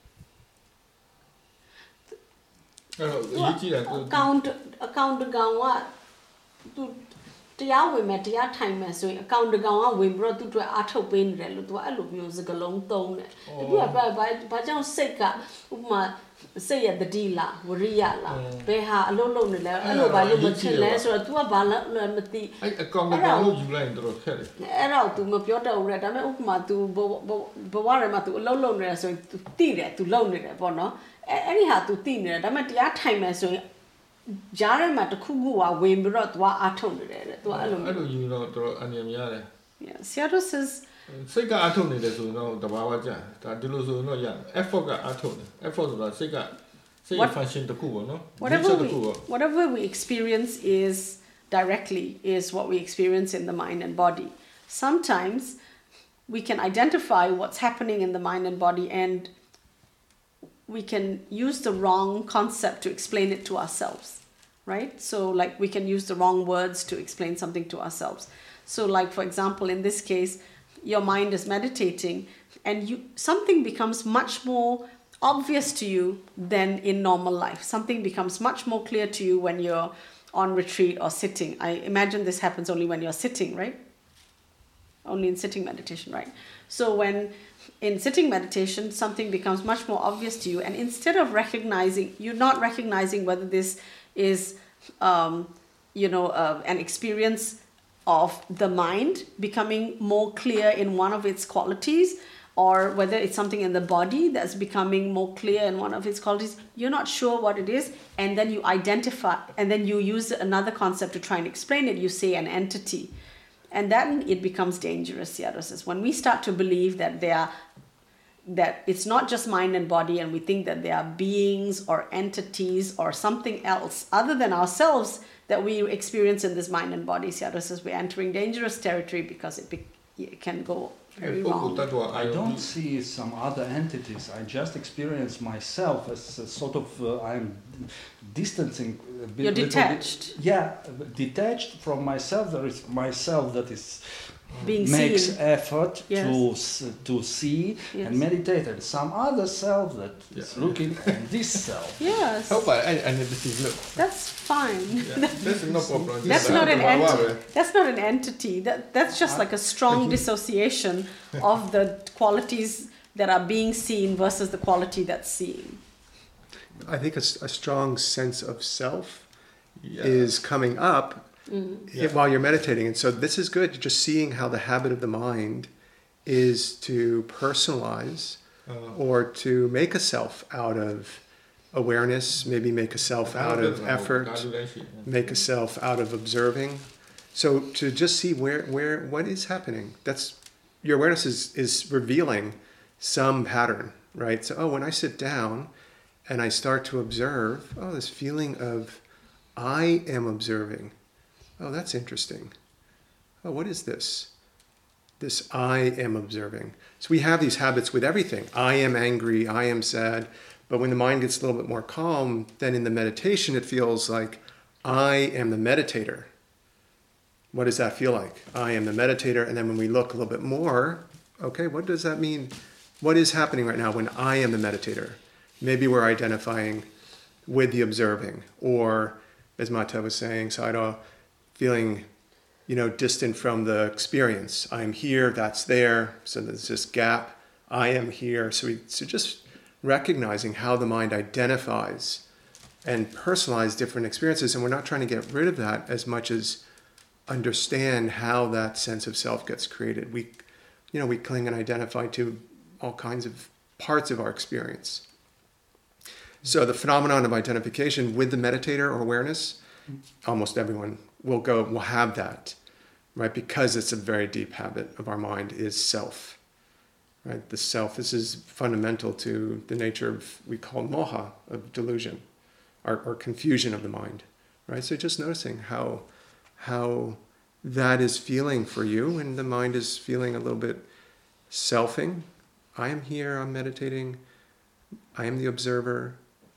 အကောင်တကောင်ကသူတရားဝင်မဲ့တရားထိုင်မဲ့ဆိုရင်အကောင်တကောင်ကဝင်ပြီးတော့သူ့အတွက်အားထုတ်ပေးနေတယ်လို့သူကအဲ့လိုမျိုးစကားလုံးသုံးတယ်။တခုကဘာကြောင့်စိတ်ကဥပမာစိတ်ရတတိလားဝရိယလားဘယ်ဟာအလုံးလုံးနေလဲအဲ့လိုဘာလို့မချင်လဲဆိုတော့ तू ကဘာလဲမသိ
အဲ့အကောင်တကောင်လို့ယူလိုက်ရင်တော်ခက်တယ်
အဲ့တော့ तू မပြောတတ်ဘူးလေဒါပေမဲ့ဥပမာ तू ဘဝထဲမှာ तू အလုံးလုံးနေတယ်ဆိုရင် तू သိတယ် तू လုံနေတယ်ပေါ့နော်အဲ့ဒီဟာ तू သိနေတယ်ဒါပေမဲ့တရားထိုင်မယ်ဆိုရင်ကြားထဲမှာတစ်ခုခုကဝင်ပြီးတော့ तू အားထုတ်နေတယ်တဲ့ तू အဲ့လို
ယူတော့တော်အမြင်များတယ်
Yeah Seattle says
စိတ်ကအားထုတ်နေတယ်ဆိုရင်တော့တဘာဝကြဒါဒီလိုဆိုရင်တော့ရ effort ကအားထုတ်တယ် effort ဆိုတာစိတ်ကစိတ် function တစ်ခုပေါ့နော်
whatever we experience is directly is what we experience in the mind and body. Sometimes we can identify what's happening in the mind and body and we can use the wrong concept to explain it to ourselves, right? So like we can use the wrong words to explain something to ourselves. So like for example in this case your mind is meditating, and something becomes much more obvious to you than in normal life. Something becomes much more clear to you when you're on retreat or sitting. I imagine this happens only when you're sitting, right? Only in sitting meditation, right? So when in sitting meditation, something becomes much more obvious to you, and instead of recognizing, you're not recognizing whether this is, an experience of the mind becoming more clear in one of its qualities, or whether it's something in the body that's becoming more clear in one of its qualities. You're not sure what it is, and then you identify, and then you use another concept to try and explain it. You say an entity. And then it becomes dangerous, Sayadaw says. When we start to believe that that it's not just mind and body, and we think that they are beings or entities or something else other than ourselves that we experience in this mind and body, Sayadaw says we're entering dangerous territory, because it can go very wrong.
I don't see some other entities. I just experience myself as a sort of, I'm distancing a bit.
You're detached.
Detached from myself. There is myself that is
makes
seen. Effort to see and meditate, and some other self that is looking at this self.
Yes.
Help by entity. Look.
That's fine.
That's no problem.
That's not an entity. That's not an entity. That's just like a strong dissociation of the qualities that are being seen versus the quality that's seen.
I think a strong sense of self is coming up while you're meditating. And so this is good, just seeing how the habit of the mind is to personalize or to make a self out of awareness, maybe make a self out of effort, make a self out of observing. So to just see what is happening, that's your awareness is revealing some pattern, right? So, when I sit down and I start to observe, this feeling of I am observing. Oh, that's interesting. Oh, what is this? This I am observing. So we have these habits with everything. I am angry, I am sad. But when the mind gets a little bit more calm, then in the meditation it feels like I am the meditator. What does that feel like? I am the meditator. And then when we look a little bit more, okay, what does that mean? What is happening right now when I am the meditator? Maybe we're identifying with the observing, or as Mata was saying, Sayadaw, feeling, distant from the experience. I'm here, that's there, so there's this gap. I am here. So just recognizing how the mind identifies and personalizes different experiences, and we're not trying to get rid of that as much as understand how that sense of self gets created. We cling and identify to all kinds of parts of our experience. So the phenomenon of identification with the meditator or awareness, almost everyone will have that, right? Because it's a very deep habit of our mind is self, right? The self, this is fundamental to the nature of, we call moha, of delusion, or confusion of the mind, right? So just noticing how that is feeling for you, and the mind is feeling a little bit selfing. I am here, I'm meditating, I am the observer.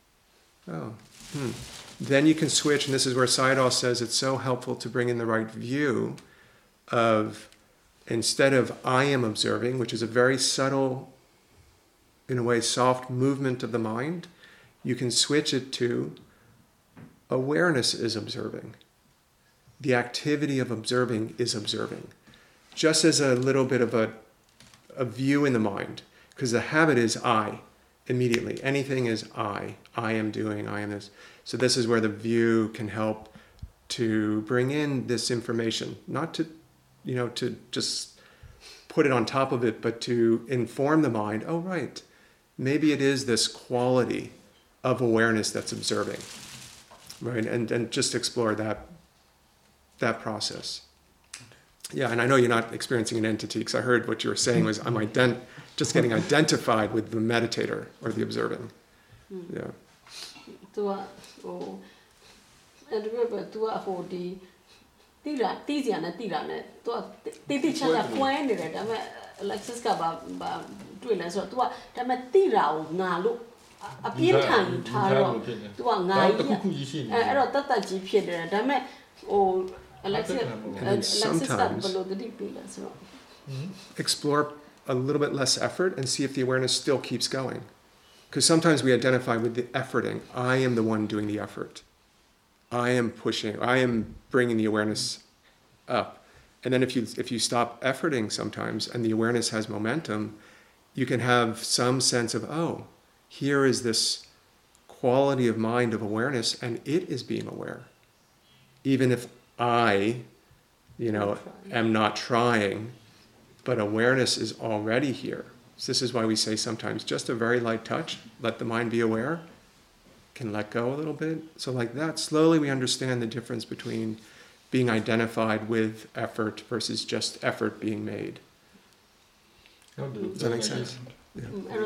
Then you can switch, and this is where Sayadaw says it's so helpful to bring in the right view of, instead of I am observing, which is a very subtle, in a way, soft movement of the mind, you can switch it to awareness is observing. The activity of observing is observing. Just as a little bit of a view in the mind, because the habit is I. Immediately, anything is I am doing, I am this. So this is where the view can help to bring in this information, not to, to just put it on top of it, but to inform the mind, oh, right, maybe it is this quality of awareness that's observing, right? And just explore that process. Yeah, and I know you're not experiencing an entity, because I heard what you were saying was I'm just getting identified with the meditator or the observing. Yeah. And sometimes explore a little bit less effort and see if the awareness still keeps going. Because sometimes we identify with the efforting. I am the one doing the effort. I am pushing. I am bringing the awareness up. And then if you stop efforting sometimes and the awareness has momentum, you can have some sense of, oh, here is this quality of mind of awareness and it is being aware. Even if I, am not trying, but awareness is already here. So this is why we say sometimes just a very light touch, let the mind be aware, can let go a little bit. So like that, slowly we understand the difference between being identified with effort versus just effort being made. Does that make sense? Yeah.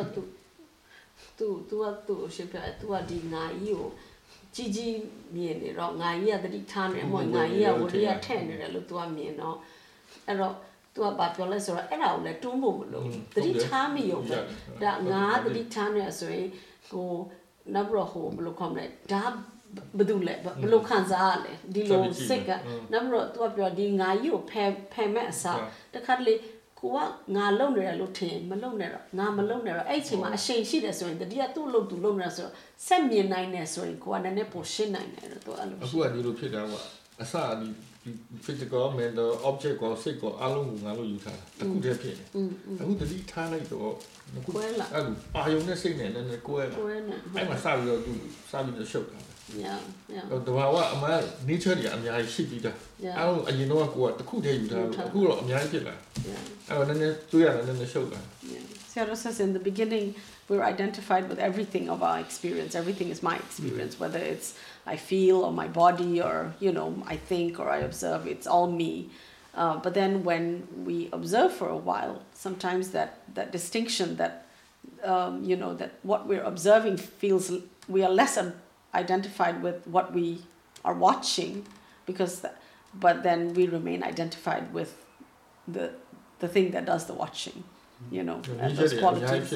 physical mental object ကိုစိတ်ကိုအလုံးကိုငါလို့ယူထားတာတစ်ခုတည်းဖြစ်နေအခုတတိထားလိုက်တော့အခုအဲ့လိုပါယုံနဲ့စိတ်နဲ့လည်းကိုယ်အဲ့မှာစပြီးတော့သူစပြီးတော့ရှုပ်တာတဘာဝအမှန် nature တွေအများကြီးရှိပြီးသားအဲ့လိုအရင်တော့ကိုယ်ကတစ်ခုတည်းယူထားတယ်အခုတော့အများကြီးဖြစ်လာအဲ့တော့နည်းနည်းတွေးရတယ်နည်းနည်းရှုပ်တာ
Sarah says in the beginning we're identified with everything of our experience. Everything is my experience, whether it's I feel or my body or I think or I observe. It's all me. But then when we observe for a while, sometimes that distinction that that what we're observing feels we are less identified with what we are watching, but then we remain identified with the thing that does the watching. And those qualities.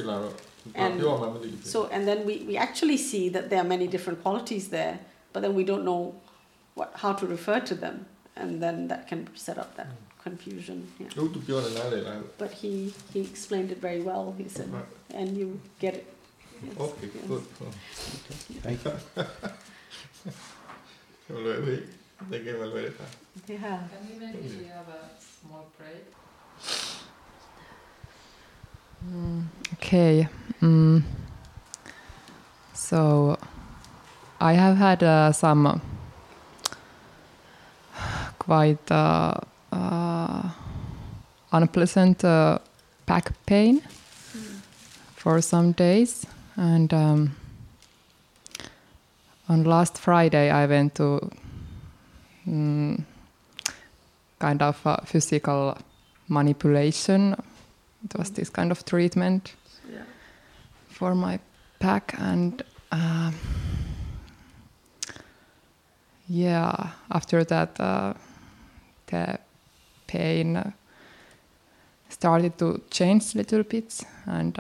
And then we actually see that there are many different qualities there, but then we don't know how to refer to them, and then that can set up that confusion. But he explained it very well. He said, and you get it. Yes.
Okay, good. Thank you.
Yeah.
Can we maybe have a small break?
Okay. So I have had some quite unpleasant back pain for some days, and on last Friday I went to kind of physical manipulation. It was this kind of treatment for my back, and after that the pain started to change a little bit, and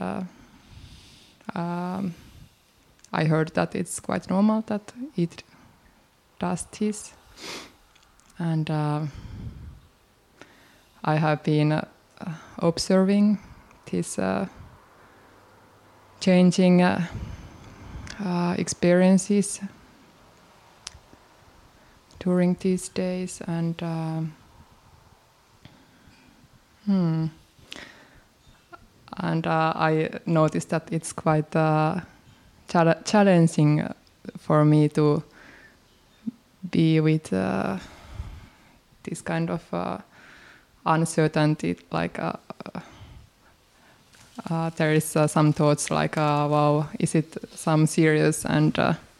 I heard that it's quite normal that it does this, and I have been observing these changing experiences during these days, and I noticed that it's quite challenging for me to be with this kind of uncertainty, like there is some thoughts like, wow, is it some serious, and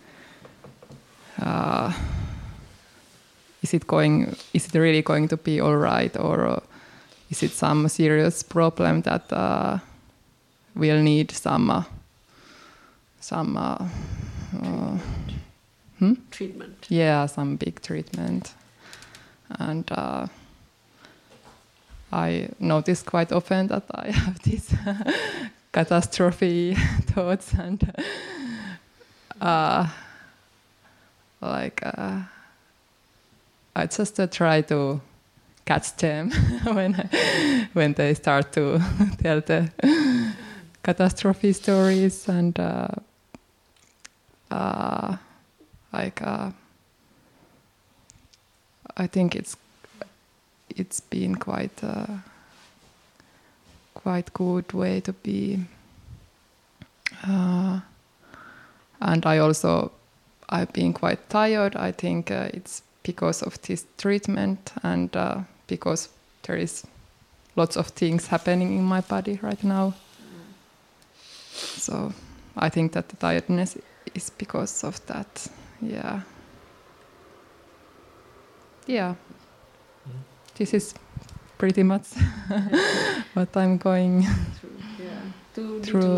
is it really going to be all right, or is it some serious problem that will need some
treatment?
Yeah, some big treatment, and I notice quite often that I have these catastrophe thoughts, and I just try to catch them when they start to tell the catastrophe stories and I think it's been quite good way to be, and I've been quite tired. I think it's because of this treatment and because there is lots of things happening in my body right now. So I think that the tiredness is because of that. Yeah. This is pretty much what I'm going through.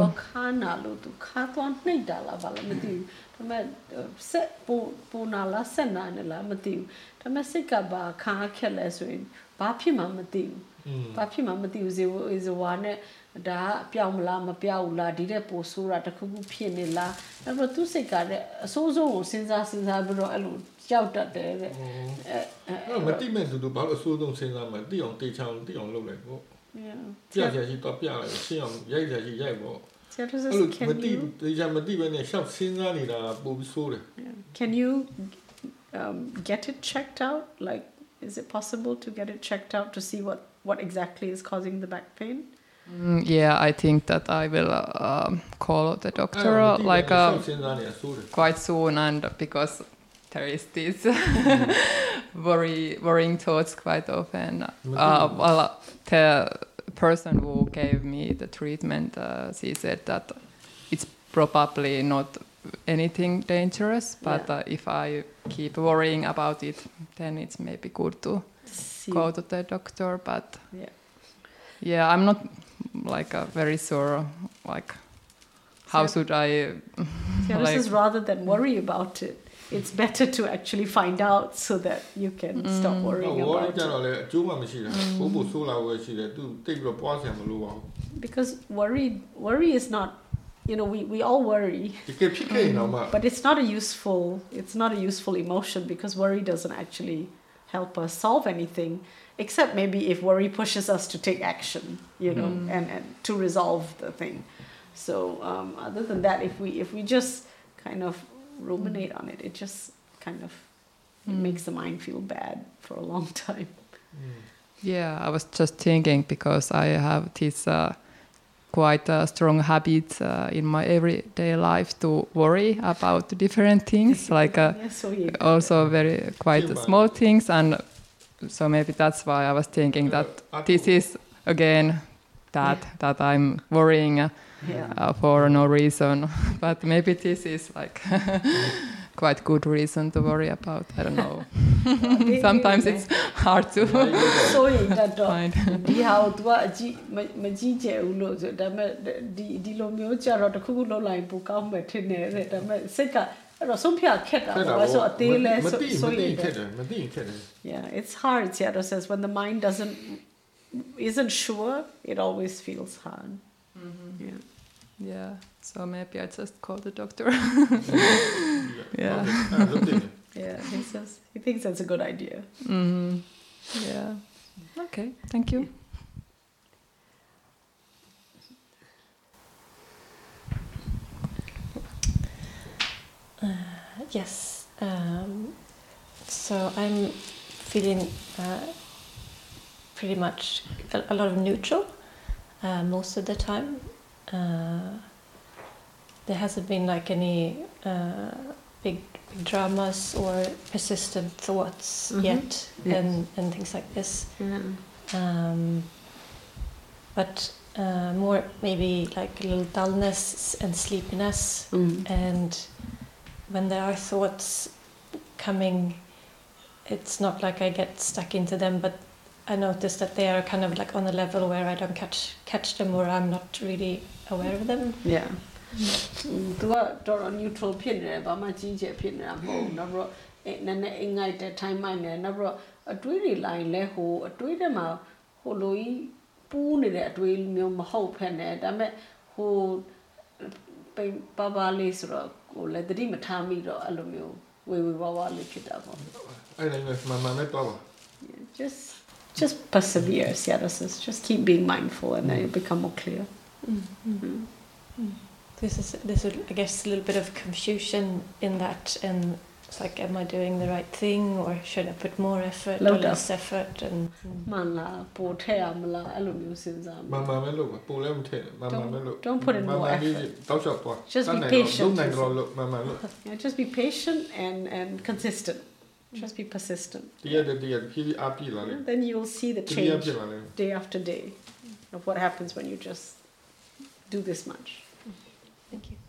Da piao mala ma piao la di de po so ra ta khu khu phit ne la na pro tu sait ka de a so so ko sin sa bi ro a lo chao tat de
ma ti me du ba lo so so sin sa ma ti ong te chang ti ong lo lai po pia sia chi to pia lai sin ong yai sia chi yai po ma ti te ja ma ti be ne shao sin sa ni da po bi so de.
Can you get it checked out? Like, is it possible to get it checked out to see what exactly is causing the back pain?
Yeah, I think that I will call the doctor quite soon, and because there is this worrying thoughts quite often. Well, the person who gave me the treatment, she said that it's probably not anything dangerous, but if I keep worrying about it, then it's maybe good to go to the doctor. But yeah, I'm not very sure how should I
this is rather than worry about it, it's better to actually find out so that you can stop worrying about it. Because worry is not, we all worry, but it's not a useful emotion, because worry doesn't actually help us solve anything, except maybe if worry pushes us to take action, and to resolve the thing. So other than that, if we just kind of ruminate on it, it just kind of it makes the mind feel bad for a long time.
Yeah, I was just thinking, because I have this quite a strong habit in my everyday life to worry about different things, also very quite small things, and so maybe that's why I was thinking that this is again that I'm worrying for no reason, but maybe this is quite good reason to worry about. I don't know. Sometimes it's hard to find.
Yeah, it's hard. Seattle says when the mind isn't sure, it always feels hard.
Yeah, so maybe I just call the doctor. Yeah,
he thinks that's a good idea.
Yeah. Okay, thank you.
Yes. So I'm feeling pretty much a lot of neutral most of the time. There hasn't been any big dramas or persistent thoughts yet, and things like this. But more maybe a little dullness and sleepiness, and when there are thoughts coming, it's not like I get stuck into them, but I notice that they are kind of on a level where I don't catch them, or I'm not really aware of them.
Yeah. Tu are neutral pin, but my ginger pin, number in time mine, number a dreary line, leho, a dreamer, holoi, poon in that will me hope and I met who Baba Laser or let the demon tammy or alumio, where we were lift it up.
I like my mamma Baba.
Just just persevere, Sayadaw says. Just keep being mindful and then it'll become more clear.
There's, I guess, a little bit of confusion in that, and it's like, am I doing the right thing, or should I put more effort or less effort? And
don't put in more effort. Just be patient. Yeah, just be patient and consistent. Just be persistent. Then you'll see the change day after day of what happens when you just do this much.
Thank you.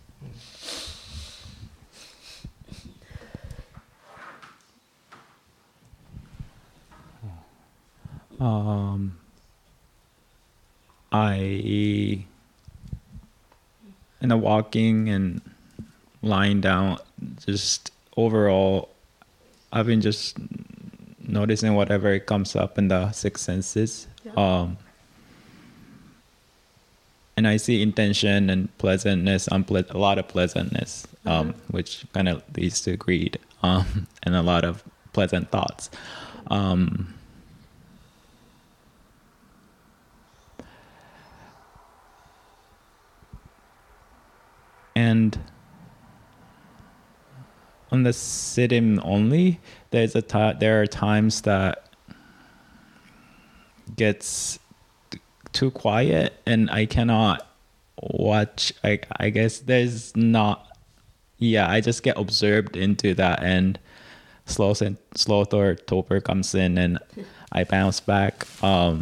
Walking and lying down, just overall, I've been just noticing whatever comes up in the six senses. Yeah. And I see intention and pleasantness, a lot of pleasantness, which kind of leads to greed, and a lot of pleasant thoughts. And on the sitting only, there are times that gets too quiet and I cannot watch. I guess there's not. Yeah, I just get absorbed into that, and slow thought torpor comes in, and I bounce back.
Yeah,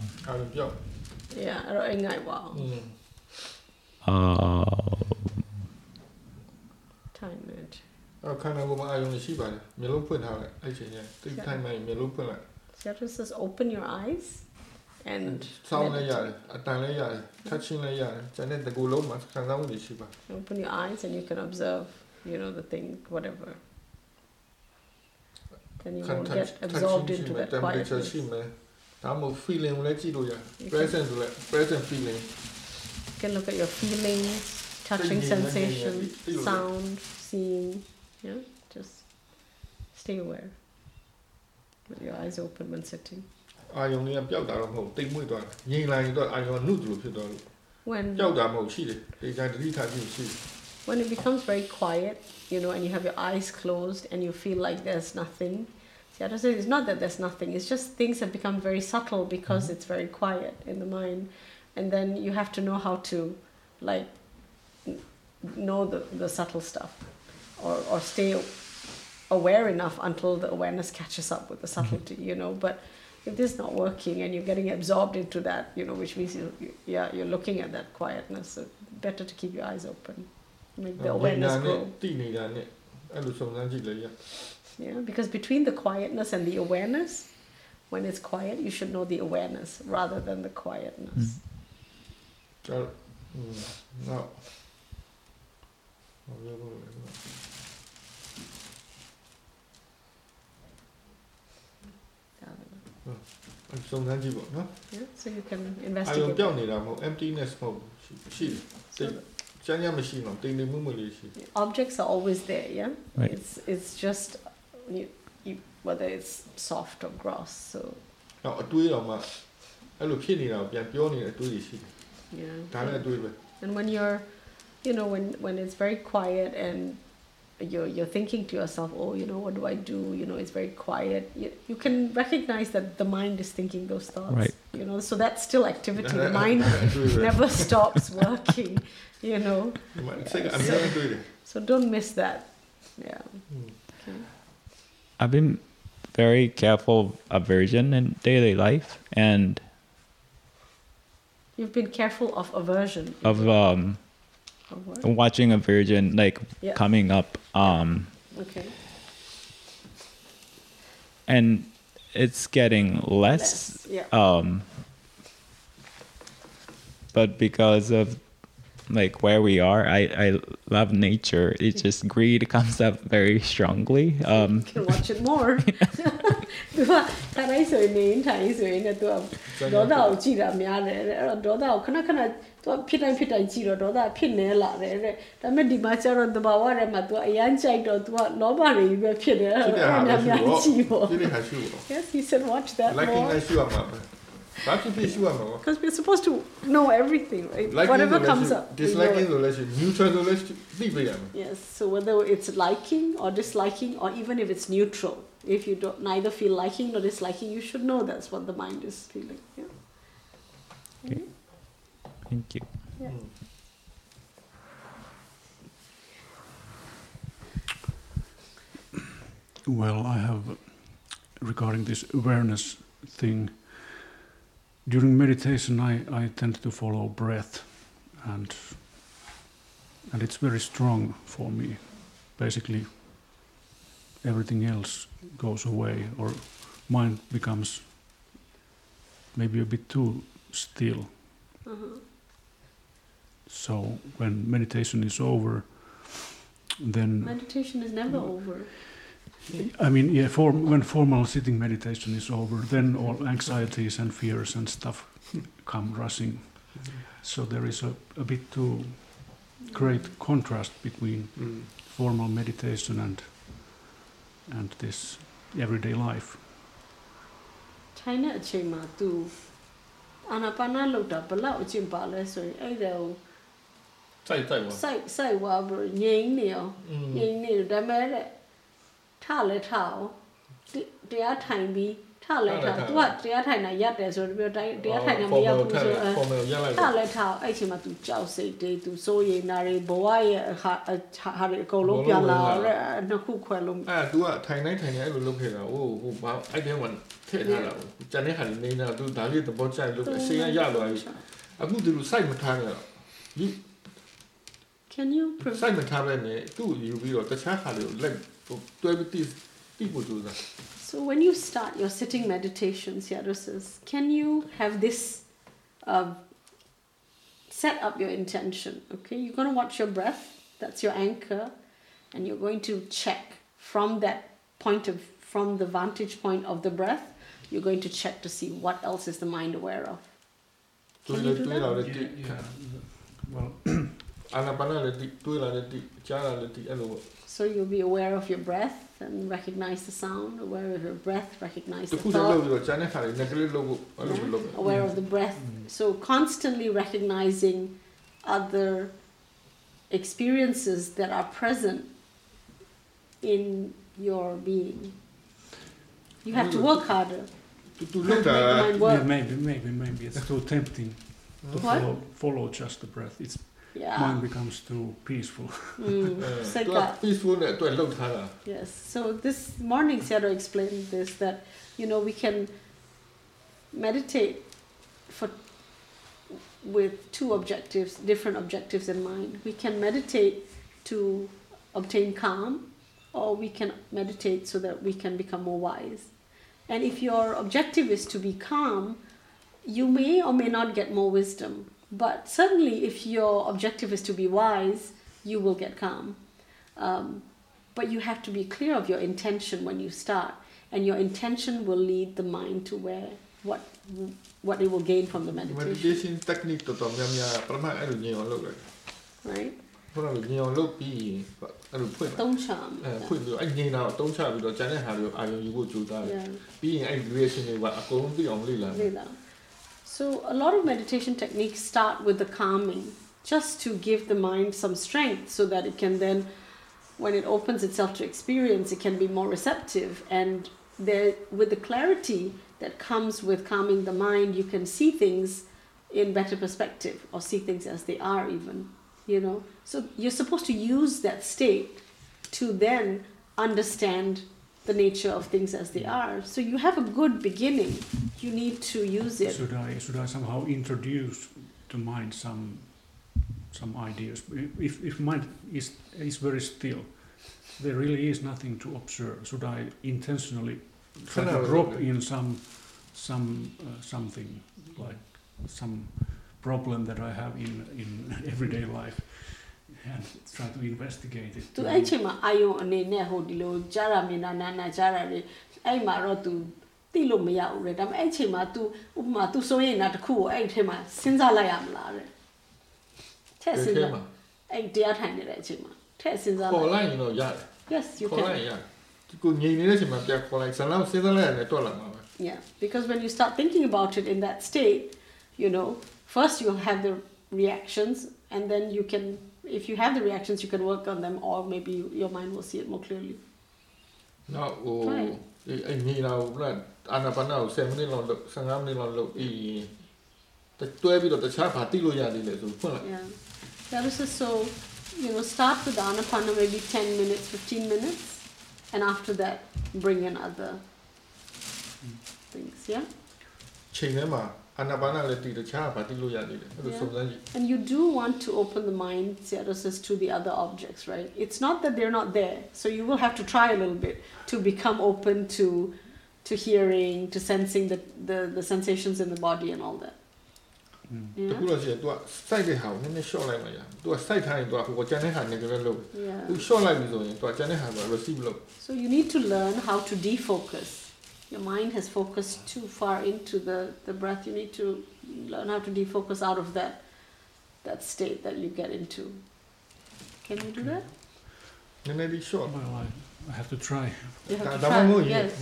time it. Sayadaw says open your eyes and meditate. Open your eyes and you can observe, the thing, whatever. Then you won't get absorbed into that quietness. You can look at your feelings, touching sensation, sound, seeing. Yeah, just stay aware with your eyes open when sitting. When it becomes very quiet, and you have your eyes closed and you feel like there's nothing, Sayadaw says it's not that there's nothing, it's just things have become very subtle because it's very quiet in the mind. And then you have to know how to know the subtle stuff, or stay aware enough until the awareness catches up with the subtlety, But if this is not working and you're getting absorbed into that, which means you're looking at that quietness, so better to keep your eyes open, make the awareness grow. Yeah, because between the quietness and the awareness, when it's quiet, you should know the awareness rather than the quietness.
No.
Yeah, so you can investigate.
Emptiness.
Objects are always there, yeah?
Right.
It's just whether it's soft or gross, so.
Yeah.
And when you're, when it's very quiet and you're thinking to yourself, what do I do? It's very quiet. You can recognize that the mind is thinking those thoughts.
Right.
So that's still activity. The mind never stops working. So don't miss that. Yeah. Okay.
I've been very careful of aversion in daily life, and
you've been careful of aversion.
Of watching aversion coming up.
Okay.
And it's getting less.
Yeah.
But because of where we are, I love nature. It's just greed comes up very strongly.
You can watch it more. Yes, he said watch that more. Because we're supposed to know everything, right? Whatever comes up.
Disliking neutral.
Yes, so whether it's liking or disliking, or even if it's neutral, if you don't neither feel liking nor disliking, you should know that's what the mind is feeling. Yeah.
Okay. Thank you.
Yeah.
Well, I have, regarding this awareness thing, during meditation I tend to follow breath, and it's very strong for me. Basically everything else goes away, or mind becomes maybe a bit too still. So when meditation is over, then
meditation is never over.
I mean, yeah, when formal sitting meditation is over, then all anxieties and fears and stuff come rushing. So there is a bit too great contrast between formal meditation and this everyday life.
China achema tu anapana lokta bala uchimpa le so ai da sai wa bro nyin ne yo nyin ne da me de tha le tha o taya thain bi tha le tha tu ka taya thain na yat de so taya thain na me yak bu so tha le tha ai chima tu chao sai de tu so ye na re bwa ye ha re ko lo pyan la re na khu khwe lo
tu ka thain nai ai lo lok kheta ho ba ai de wan the tha la jan ne ha ne na tu da li de bo chai lo sai ya ya lo ai aku tu lo sai ma tha ne ni
can you
sai ma tha ba ne tu yu bi ro ta cha ha lo let twai bi ti bu tu da.
So when you start your sitting meditations, Yadu says, can you have this set up your intention, okay? You're going to watch your breath, that's your anchor, and you're going to check from the vantage point of the breath, you're going to check to see what else is the mind aware of. Can you do that?
Yeah. Well,
so you'll be aware of your breath and recognize the sound, aware of your breath, recognize the thought. Aware of the breath. So constantly recognizing other experiences that are present in your being. You have to work harder. To make the mind work.
Yeah, maybe it's too tempting to follow just the breath. Mind becomes too peaceful.
Yes. So this morning, Sayadaw explained this, that we can meditate with two objectives, different objectives in mind. We can meditate to obtain calm, or we can meditate so that we can become more wise. And if your objective is to be calm, you may or may not get more wisdom. But certainly if your objective is to be wise, you will get calm. But you have to be clear of your intention when you start, and your intention will lead the mind to what it will gain from the meditation.
Meditation technique right? So
a lot of meditation techniques start with the calming, just to give the mind some strength so that it can then, when it opens itself to experience, it can be more receptive. And there, with the clarity that comes with calming the mind, you can see things in better perspective, or see things as they are even, So you're supposed to use that state to then understand the nature of things as they are. So you have a good beginning. You need to use it.
Should I somehow introduce to mind some ideas? If mind is very still, there really is nothing to observe. Should I intentionally try to drop in something like some problem that I have in everyday life, and try to investigate it?
To actually ayo ane ne ho dilo jara mina nana jara re ai ma ro tu ti lo ma ya u re da ma ai chain ma tu upama tu so yin na takku ko ai the ma sin sa lai ya ma la re the sin sa ai taya thain ne de a chain ma the sin sa
call line ya
yes you can call line
ya ko ngin ne de chain ma pya call line san la sin sa lai ne twat la ma ba
Yeah, because when you start thinking about it in that state, first you'll have the reactions, and then you can, if you have the reactions, you can work on them, or maybe your mind will see it more clearly.
No, I mean, Anapana 7 minutes long, 15 minutes long,
yeah. That is just so, start with Anapana maybe 10 minutes, 15 minutes, and after that, bring in other things, yeah? And you do want to open the mind, to the other objects, right? It's not that they're not there. So you will have to try a little bit to become open to hearing, to sensing the sensations in the body and all that. Yeah. So you need to learn how to defocus. Your mind has focused too far into the breath. You need to learn how to defocus out of that state that you get into. Can you do that?
Maybe short.
Well, I have to try.
You have to try, yes.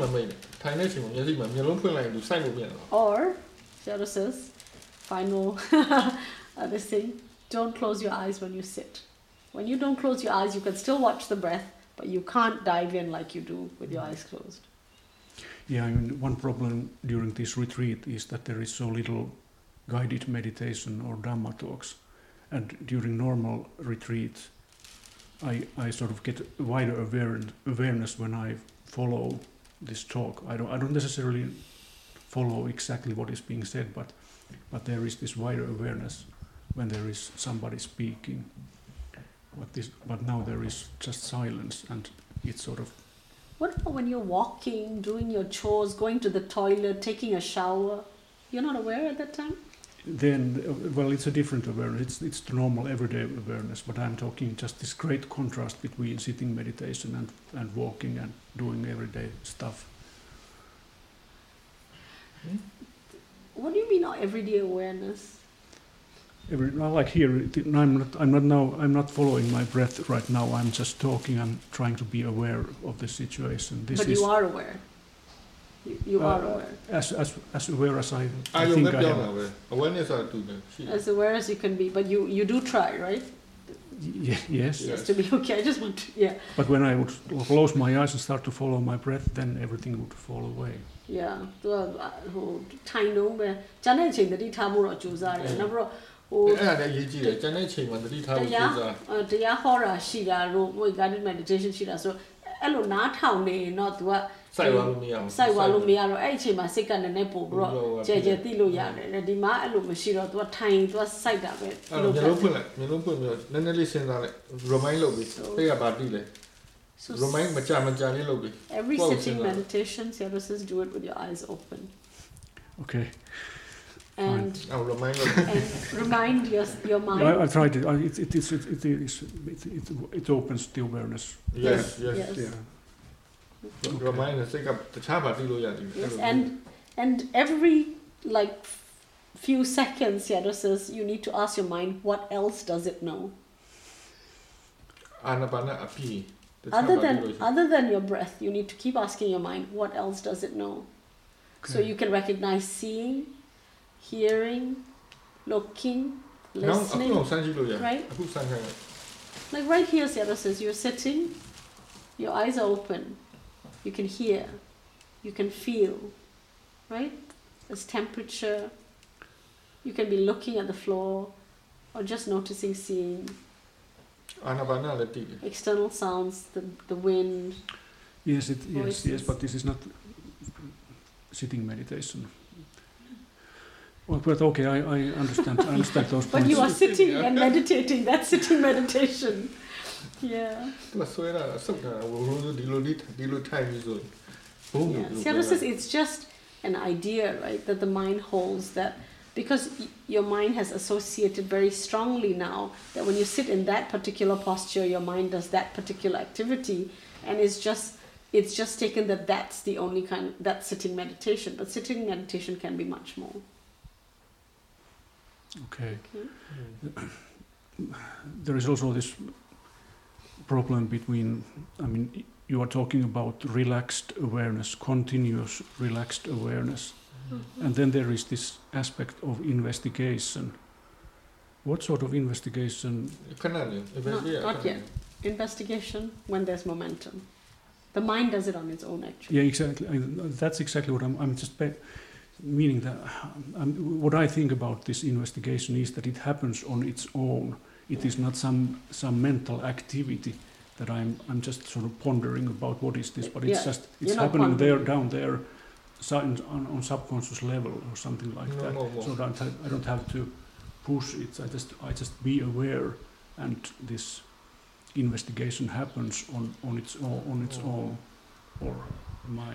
Or, Shadow says, final this thing, don't close your eyes when you sit. When you don't close your eyes, you can still watch the breath, but you can't dive in like you do with your eyes closed.
Yeah, I mean, one problem during this retreat is that there is so little guided meditation or Dhamma talks. And during normal retreats, I sort of get wider awareness when I follow this talk. I don't necessarily follow exactly what is being said, but there is this wider awareness when there is somebody speaking. But now there is just silence, and it's sort of...
What about when you're walking, doing your chores, going to the toilet, taking a shower? You're not aware at that time?
Then, well, it's a different awareness. It's the normal everyday awareness, but I'm talking just this great contrast between sitting meditation and walking and doing everyday stuff.
What do you mean everyday awareness?
Like here, I'm not following my breath right now. I'm just talking. I'm trying to be aware of the situation.
You are aware. You are aware.
As aware as I think I am.
Awareness
as aware as you can be, but you do try, right?
Yes.
Yes, to be okay. I just want to, yeah.
But when I would close my eyes and start to follow my breath, then everything would fall away.
Yeah. Time no be. Chane chain the tha mo ro jusa re. Na bro
အဲ့ဒါလည်းရေးကြည့်တယ်ကျန်တဲ့ချိန်မှာတတိထားဖို့ကြိုးစား
တရားဟောတာရှိတာလို့ guided meditation ရှိတာဆိုအဲ့လိုနားထောင်နေတော့ तू ကစိုက်သွားလို့မရတော့အဲ့အချိန်မှာစိတ်ကနည်းနည်းပို့ပြီးတော့ကြဲကြဲသိလို့ရတယ်ဒီမှာအဲ့လိုမရှိတော့ तू ကထိုင် तू ကစိုက်တာပဲ
အဲ့လိုမျိုးလုံးဖွင့်ပြီးတော့နည်းနည်းလေးစဉ်းစားလိုက် remind လုပ်ပြီးသိရပါတိလေ remind မကြလေးလုပ်ပြီး
every sitting meditation services do it with your eyes open.
Okay.
And remind your mind.
I tried it. It opens the awareness.
Yes.
Yeah.
Remind us.
Yes, and every few seconds, Yado says, you need to ask your mind, what else does it know? Other than your breath, you need to keep asking your mind, what else does it know? Okay. So you can recognize seeing, hearing, looking, listening, right? Like right here, Sayadaw says, you're sitting, your eyes are open, you can hear, you can feel, right? There's temperature, you can be looking at the floor, or just noticing, seeing. External sounds, the wind.
Yes, but this is not sitting meditation. Well, but okay, I understand. I understand those points.
But you are sitting and meditating. That's sitting meditation. Yeah. Sayadaw says it's just an idea, right? That the mind holds that because your mind has associated very strongly now that when you sit in that particular posture, your mind does that particular activity, and it's just taken that that's the only that's sitting meditation. But sitting meditation can be much more.
Okay. There is also this problem between, you are talking about relaxed awareness, continuous relaxed awareness. Mm-hmm. And then there is this aspect of investigation. What sort of investigation?
Not yet. Investigation when there's momentum. The mind does it on its own, actually.
Yeah, exactly. That's exactly what I'm just meaning. That what I think about this investigation is that it happens on its own. It is not some mental activity that I'm just sort of pondering about what is this, but it's just it's happening there, down there, on subconscious level or something like that. So I don't have to push it. I just be aware, and this investigation happens on its own, or my.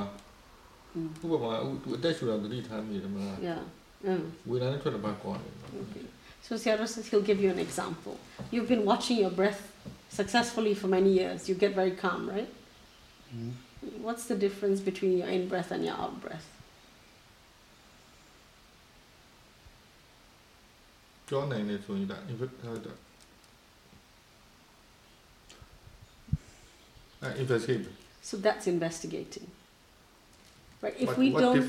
Okay. So Sayadaw says he'll give you an example. You've been watching your breath successfully for many years. You get very calm, right? Mm. What's the difference between your in-breath and your out-breath? So that's investigating. Right? If we don't...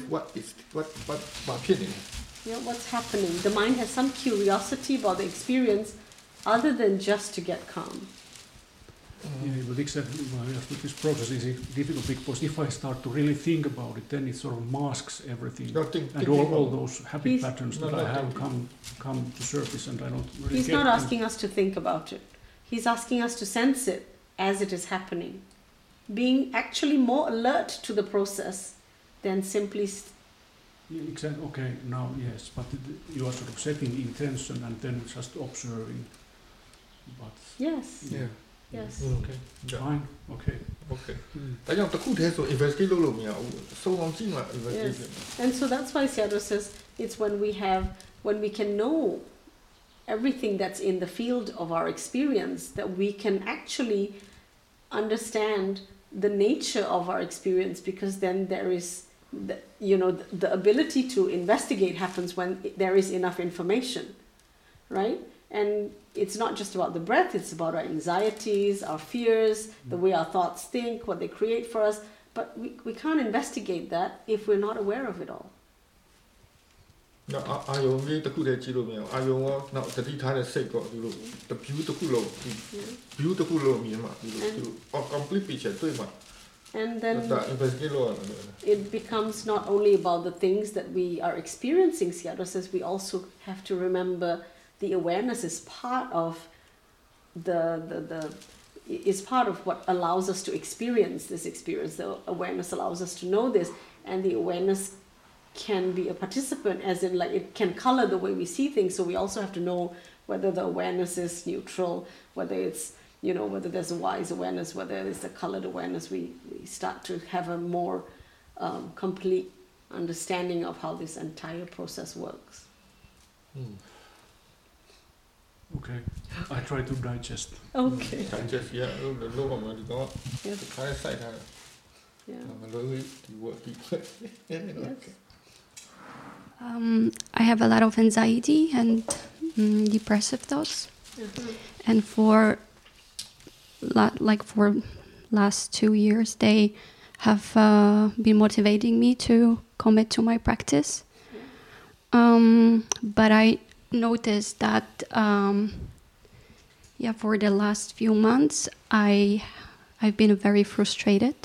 what's happening? The mind has some curiosity about the experience other than just to get calm.
Yeah, but exactly, this process is difficult because if I start to really think about it, then it sort of masks everything. And all those habit patterns that I have come to surface, and I don't really
He's not asking us to think about it. He's asking us to sense it as it is happening. Being actually more alert to the process than simply...
Exactly. Okay, now yes, but you are sort of setting intention and then just observing. But
yes.
Yeah.
Yes.
Okay. Fine. Okay.
Okay.
Yes. And so that's why Sayadaw says it's when we can know everything that's in the field of our experience that we can actually understand the nature of our experience, because then there is the ability to investigate happens when there is enough information, right? And it's not just about the breath, it's about our anxieties, our fears, the way our thoughts think, what they create for us. But we can't investigate that if we're not aware of it all. And then it becomes not only about the things that we are experiencing. Sayadaw says we also have to remember the awareness is part of is part of what allows us to experience this experience. The awareness allows us to know this, and the awareness can be a participant, as in like it can color the way we see things. So we also have to know whether the awareness is neutral, whether it's whether there's a wise awareness, whether it's a colored awareness. We start to have a more complete understanding of how this entire process works.
Okay, I try to digest.
Okay.
Digest, yeah.
I have a lot of anxiety and depressive thoughts, and for last 2 years, they have been motivating me to commit to my practice. But I noticed that, for the last few months, I've been very frustrated,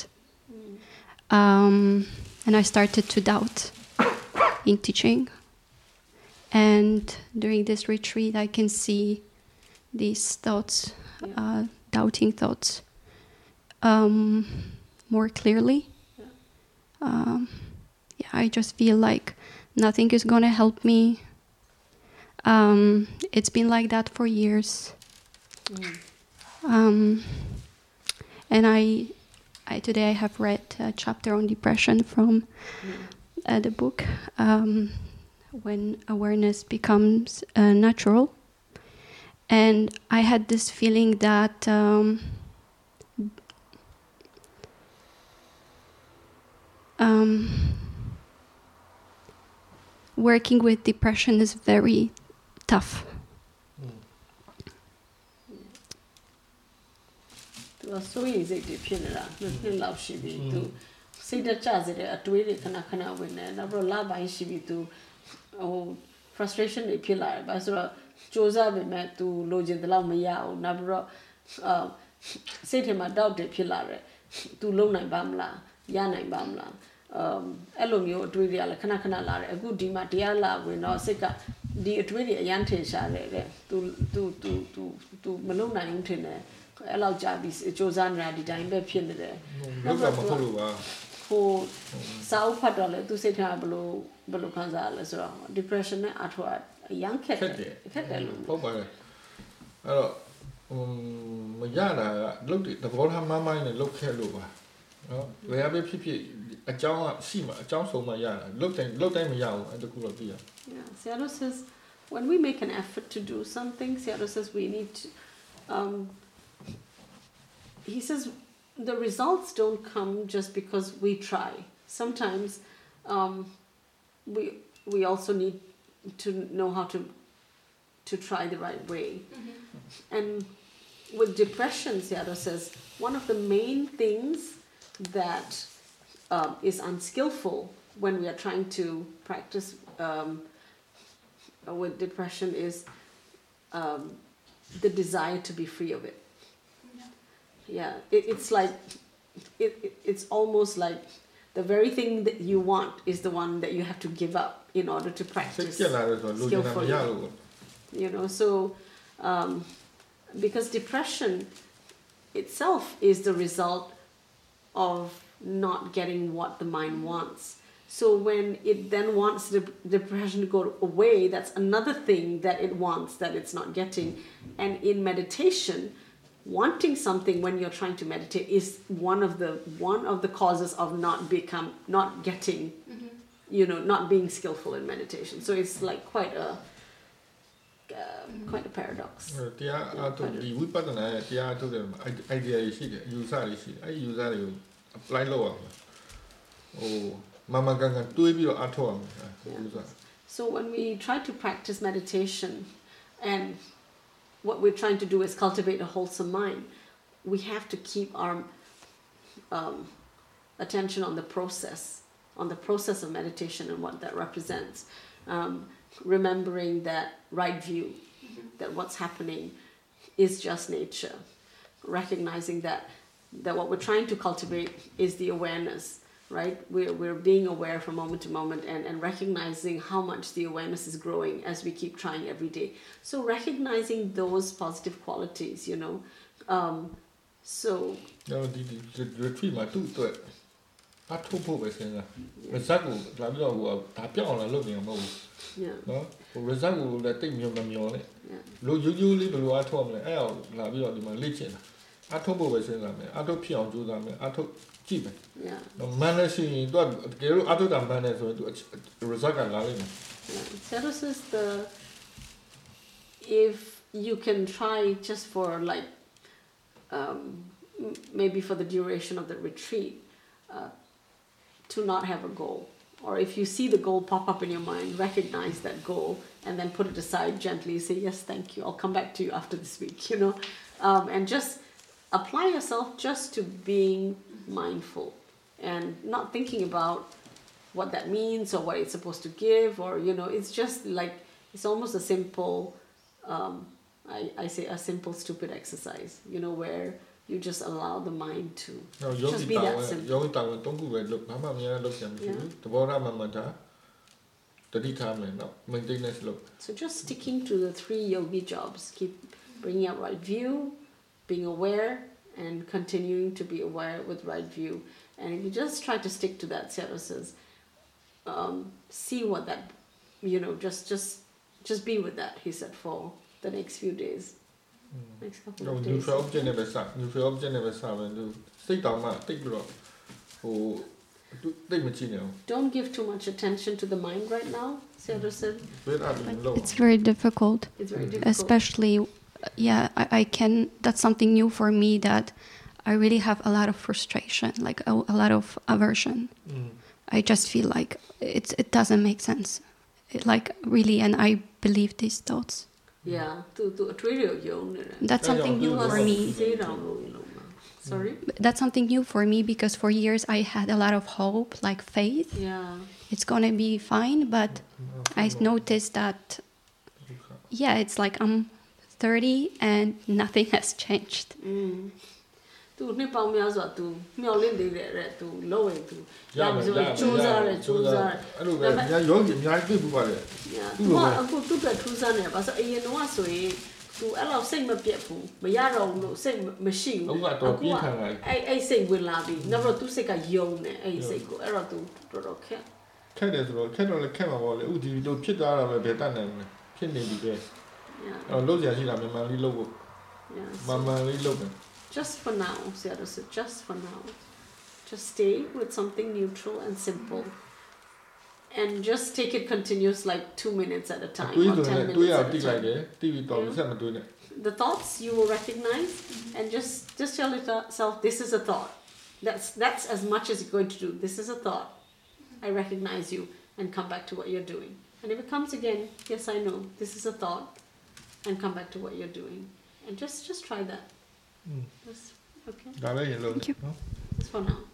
and I started to doubt in teaching. And during this retreat, I can see these thoughts, doubting thoughts, more clearly. I just feel like nothing is going to help me. It's been like that for years. And today I have read a chapter on depression from the book, When Awareness Becomes Natural. And I had this feeling that working with depression is very tough.
so easy to feel that. Nothing love she be to see the chance at a way kana win and never love by she be to frustration they feel like but so Josa be met to lodge the long maya never say him a doubt they feel like to low night bamla, yana bamla. Elomio Dwidia la Kanakana la a good dima diala we no sika the Dwidia Yante share to Malona Intine allow Jabis Josanra the dime be pinned there. For South Padole to say below Canzalas or depression at what a young cat.
Mayana looked at the bottom of my mind and looked hello. We have a people a John Sima, a John so Mayana, looked at Mayao and the cool of beer.
Yeah, Seattle says when we make an effort to do something, Seattle says we need to, he says the results don't come just because we try. Sometimes we also need to know how to try the right way. And with depression, Seattle says one of the main things that is unskillful when we are trying to practice with depression is the desire to be free of it. Yeah, it's like it's almost like the very thing that you want is the one that you have to give up in order to practice skillfully. You know, so because depression itself is the result of not getting what the mind wants. So when it then wants the depression to go away, that's another thing that it wants that it's not getting. And in meditation, wanting something when you're trying to meditate is one of the causes of not getting, you know, not being skillful in meditation. So it's like quite a paradox.
Apply lower.
So when we try to practice meditation and what we're trying to do is cultivate a wholesome mind, we have to keep our attention on the process of meditation and what that represents. Remembering that right view, that what's happening is just nature. Recognizing that what we're trying to cultivate is the awareness, right? We're being aware from moment to moment and recognizing how much the awareness is growing as we keep trying every day. So recognizing those positive qualities, you know. So
the retreat my two to it. I told Pope saying Rezago, Lavio, Tapion, looking more.
Yeah.
No, Rezago, that thing you know. Look, you live below at home, Lavio, the Malaysian. I told Pope saying that, I told Pion, I told Jim.
Yeah.
No managing, other than manage, Rezaga Lavin.
So this is if you can try just for like, maybe for the duration of the retreat, to not have a goal. Or if you see the goal pop up in your mind, recognize that goal and then put it aside gently. Say, yes, thank you. I'll come back to you after this week, you know. And just apply yourself just to being mindful and not thinking about what that means or what it's supposed to give, or, you know, it's just like, it's almost a simple, I say a simple, stupid exercise, you know, where you just allow the mind to just be that simple. So just sticking to the 3 yogi jobs, keep bringing out right view, being aware, and continuing to be aware with right view. And if you just try to stick to that, Seattle says, see what that, you know, just be with that, he said, for the next few days. Next couple of days. Don't give too much attention to the mind right now, Seattle said.
It's very difficult.
It's very difficult.
Especially, I can, that's something new for me, that I really have a lot of frustration, like a lot of aversion. I just feel like it doesn't make sense. Like really, and I believe these thoughts.
Yeah,
that's something new for me.
Sorry?
That's something new for me because for years I had a lot of hope, like faith.
Yeah.
It's gonna be fine, but I noticed that, yeah, it's like I'm 30 and nothing has changed.
သူနှစ်ပေါင်းများစွာသူမျောလင့်သေးတယ်တဲ့သူလုံးဝသူရမယ်ဆိုကြိုးစားတယ်အဲ့လိုပဲအများယောဂီအများကြီးတွေ့ဘူးပါလေသူကအခုသူ့အတွက်ထူးဆန်းနေပါဆိုအရင်တော့ဆိုရင်သူအဲ့လောက်စိတ်မပြတ်ဘူးမရတော့ဘူးလို့စိတ်မရှိဘူးအခုကအဲ့စိတ်ဝင်လာပြီနောက်တော့သူ့စိတ်ကယုံတယ်အဲ့စိတ်ကိုအဲ့တော့သူတော်တော်ခက်တယ်ဆိုတော့ခက်တော့လည်းခက်မှာပေါ့လေဥဒီလိုဖြစ်သွားတာပဲဘယ်တတ်နိုင်မလဲဖြစ်နေပြီပဲအဲ့လုံးစရာရှိတာမှန်လေးလုပ်ဖို့မှန်လေးလုပ်တယ်Just for now, Seattle said, just for now. Just stay with something neutral and simple. And just take it continuous like 2 minutes at a time or 10 minutes at a time. The thoughts you will recognize and just tell yourself, this is a thought. That's as much as you're going to do. This is a thought. I recognize you and come back to what you're doing. And if it comes again, yes, I know, this is a thought. And come back to what you're doing. And just try that. Okay. Thank you. That's for now.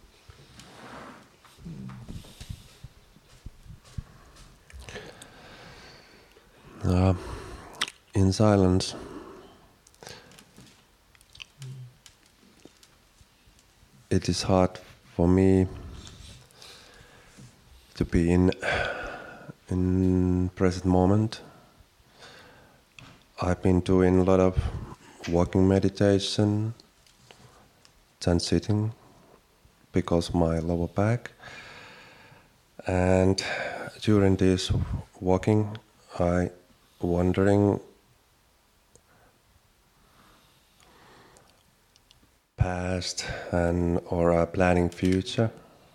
In silence, it is hard for me to be in present moment. I've been doing a lot of walking meditation and sitting because my lower back, and during this walking I wondering past and or planning future,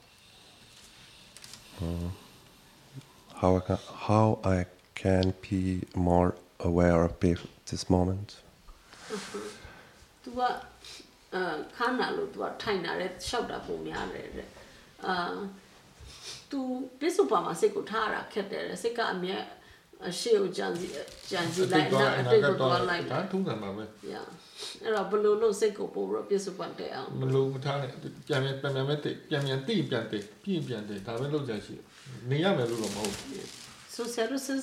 how I can be more aware of this moment.
သူကခါနာလို့သူကထိုင်လာတဲ့ရှောက်တာပုံများတယ်တဲ့သူပြစ္ဆုတ်ပါမှာစိတ်ကိုထားရတာခက်တယ်စိတ်ကအမြဲအရှိကိုကြံစီလိုက်နောက်အတိတ်ကိုသွားလိုက်ဒါထုံးတယ်မှာပဲအဲ့တော့ဘလို့လို့စိတ်ကိုပို့ပြီးပြစ္ဆုတ်ပန်တဲ့အောင်မလို့မထားနဲ့ပြန်တိပြန်တယ်ဒါပဲလုပ်ကြရှိနေရမယ်လို့တော့မဟုတ်ဘူး So Sarah says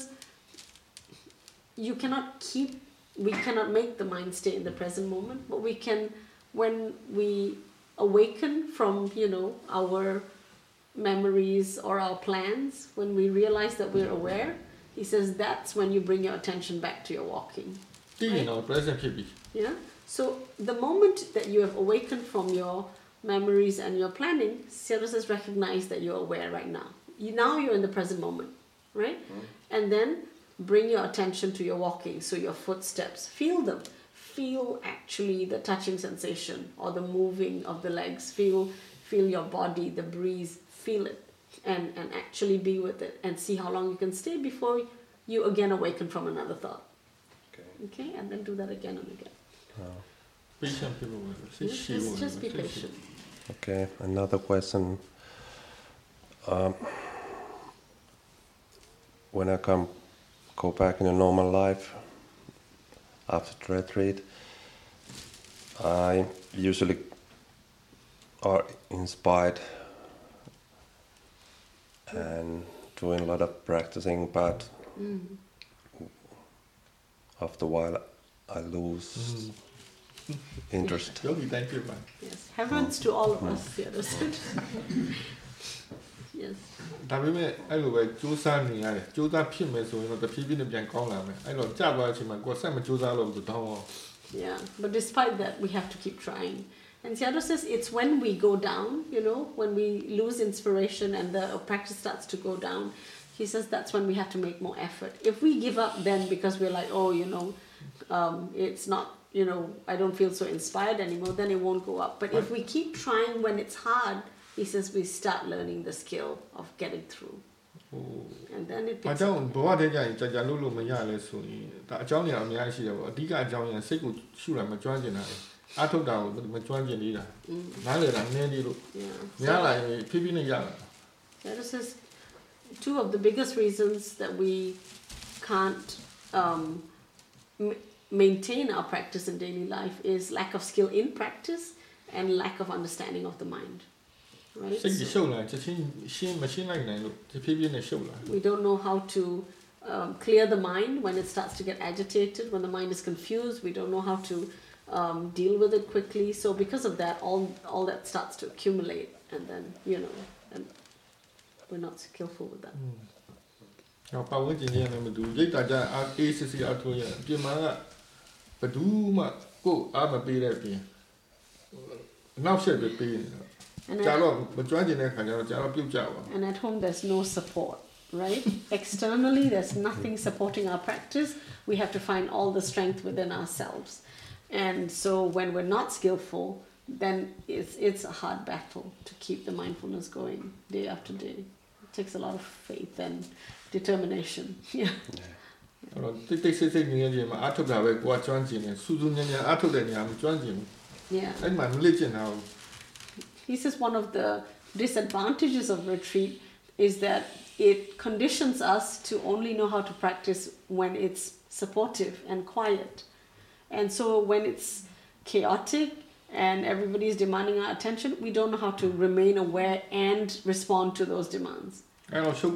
we cannot make the mind stay in the present moment, but we can, when we awaken from, our memories or our plans, when we realize that we're aware, he says that's when you bring your attention back to your walking. Right? Yeah. So the moment that you have awakened from your memories and your planning, Sarah says recognize that you're aware right now. Now you're in the present moment, right? And then bring your attention to your walking, so your footsteps, feel them. Feel actually the touching sensation or the moving of the legs. Feel your body, the breeze, feel it. And actually be with it and see how long you can stay before you again awaken from another thought. Okay? And then do that again and again. Just be patient.
Okay, another question. When I go back in a normal life after the retreat, I usually are inspired and doing a lot of practicing, but after a while I lose interest.
Thank you, man. Yes, happens to all of us. Yes. ဒါပေမဲ့အဲ့လိုပဲစူးစမ်းနေရတယ်စူးစမ်းဖြစ်မယ်ဆိုရင်တော့တဖြည်းဖြည်းနဲ့ပြန်ကောင်းလာမယ်အဲ့တော့ကြာသွားတဲ့အချိန်မှာကိုယ်ဆက်မစူးစမ်းလို့တော့ Yeah, but despite that we have to keep trying. And Seattle says it's when we go down, when we lose inspiration and the practice starts to go down, he says that's when we have to make more effort. If we give up then because we're like, it's not, I don't feel so inspired anymore, then it won't go up. But if we keep trying when it's hard, he says we start learning the skill of getting through. And then it picks up. ဘဝတည်းကျရင်ကြာလို့မရလဲဆိုရင်ဒါအကြောင်းတွေအများကြီးရှိတယ်ပေါ့အဓိကအကြောင်းရစိတ်ကိုရှုတာမကျွမ်းကျင်တာအားထုတ်တာကိုမကျွမ်းကျင်နေတာနားလည်တာနည်းသေးလို့များလာရင်ဖြည်းဖြည်းနဲ့ရလာ This is two of the biggest reasons that we can't maintain our practice in daily life is lack of skill in practice and lack of understanding of the mind. Right? We don't know how to clear the mind when it starts to get agitated, when the mind is confused. We don't know how to deal with it quickly. So because of that, all that starts to accumulate, and then, and we're not skillful with that. And at home there's no support, right? Externally there's nothing supporting our practice. We have to find all the strength within ourselves. And so when we're not skillful, then it's a hard battle to keep the mindfulness going day after day. It takes a lot of faith and determination. Yeah. Yeah. He says one of the disadvantages of retreat is that it conditions us to only know how to practice when it's supportive and quiet. And so when it's chaotic and everybody's demanding our attention, we don't know how to remain aware and respond to those demands. So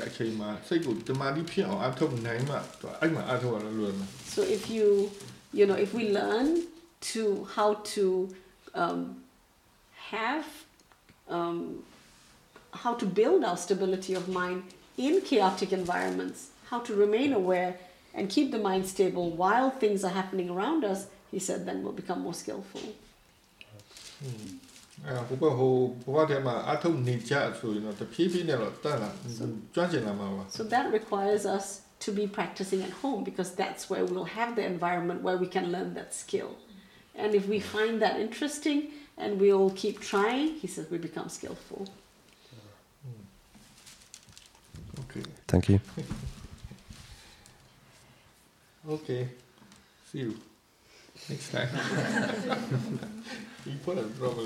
if if we learn how to how to build our stability of mind in chaotic environments, how to remain aware and keep the mind stable while things are happening around us, he said, then we'll become more skillful. So that requires us to be practicing at home, because that's where we'll have the environment where we can learn that skill. And if we find that interesting and we'll keep trying, he says, we become skillful.
Okay. Thank you.
Okay. See you next time. You put a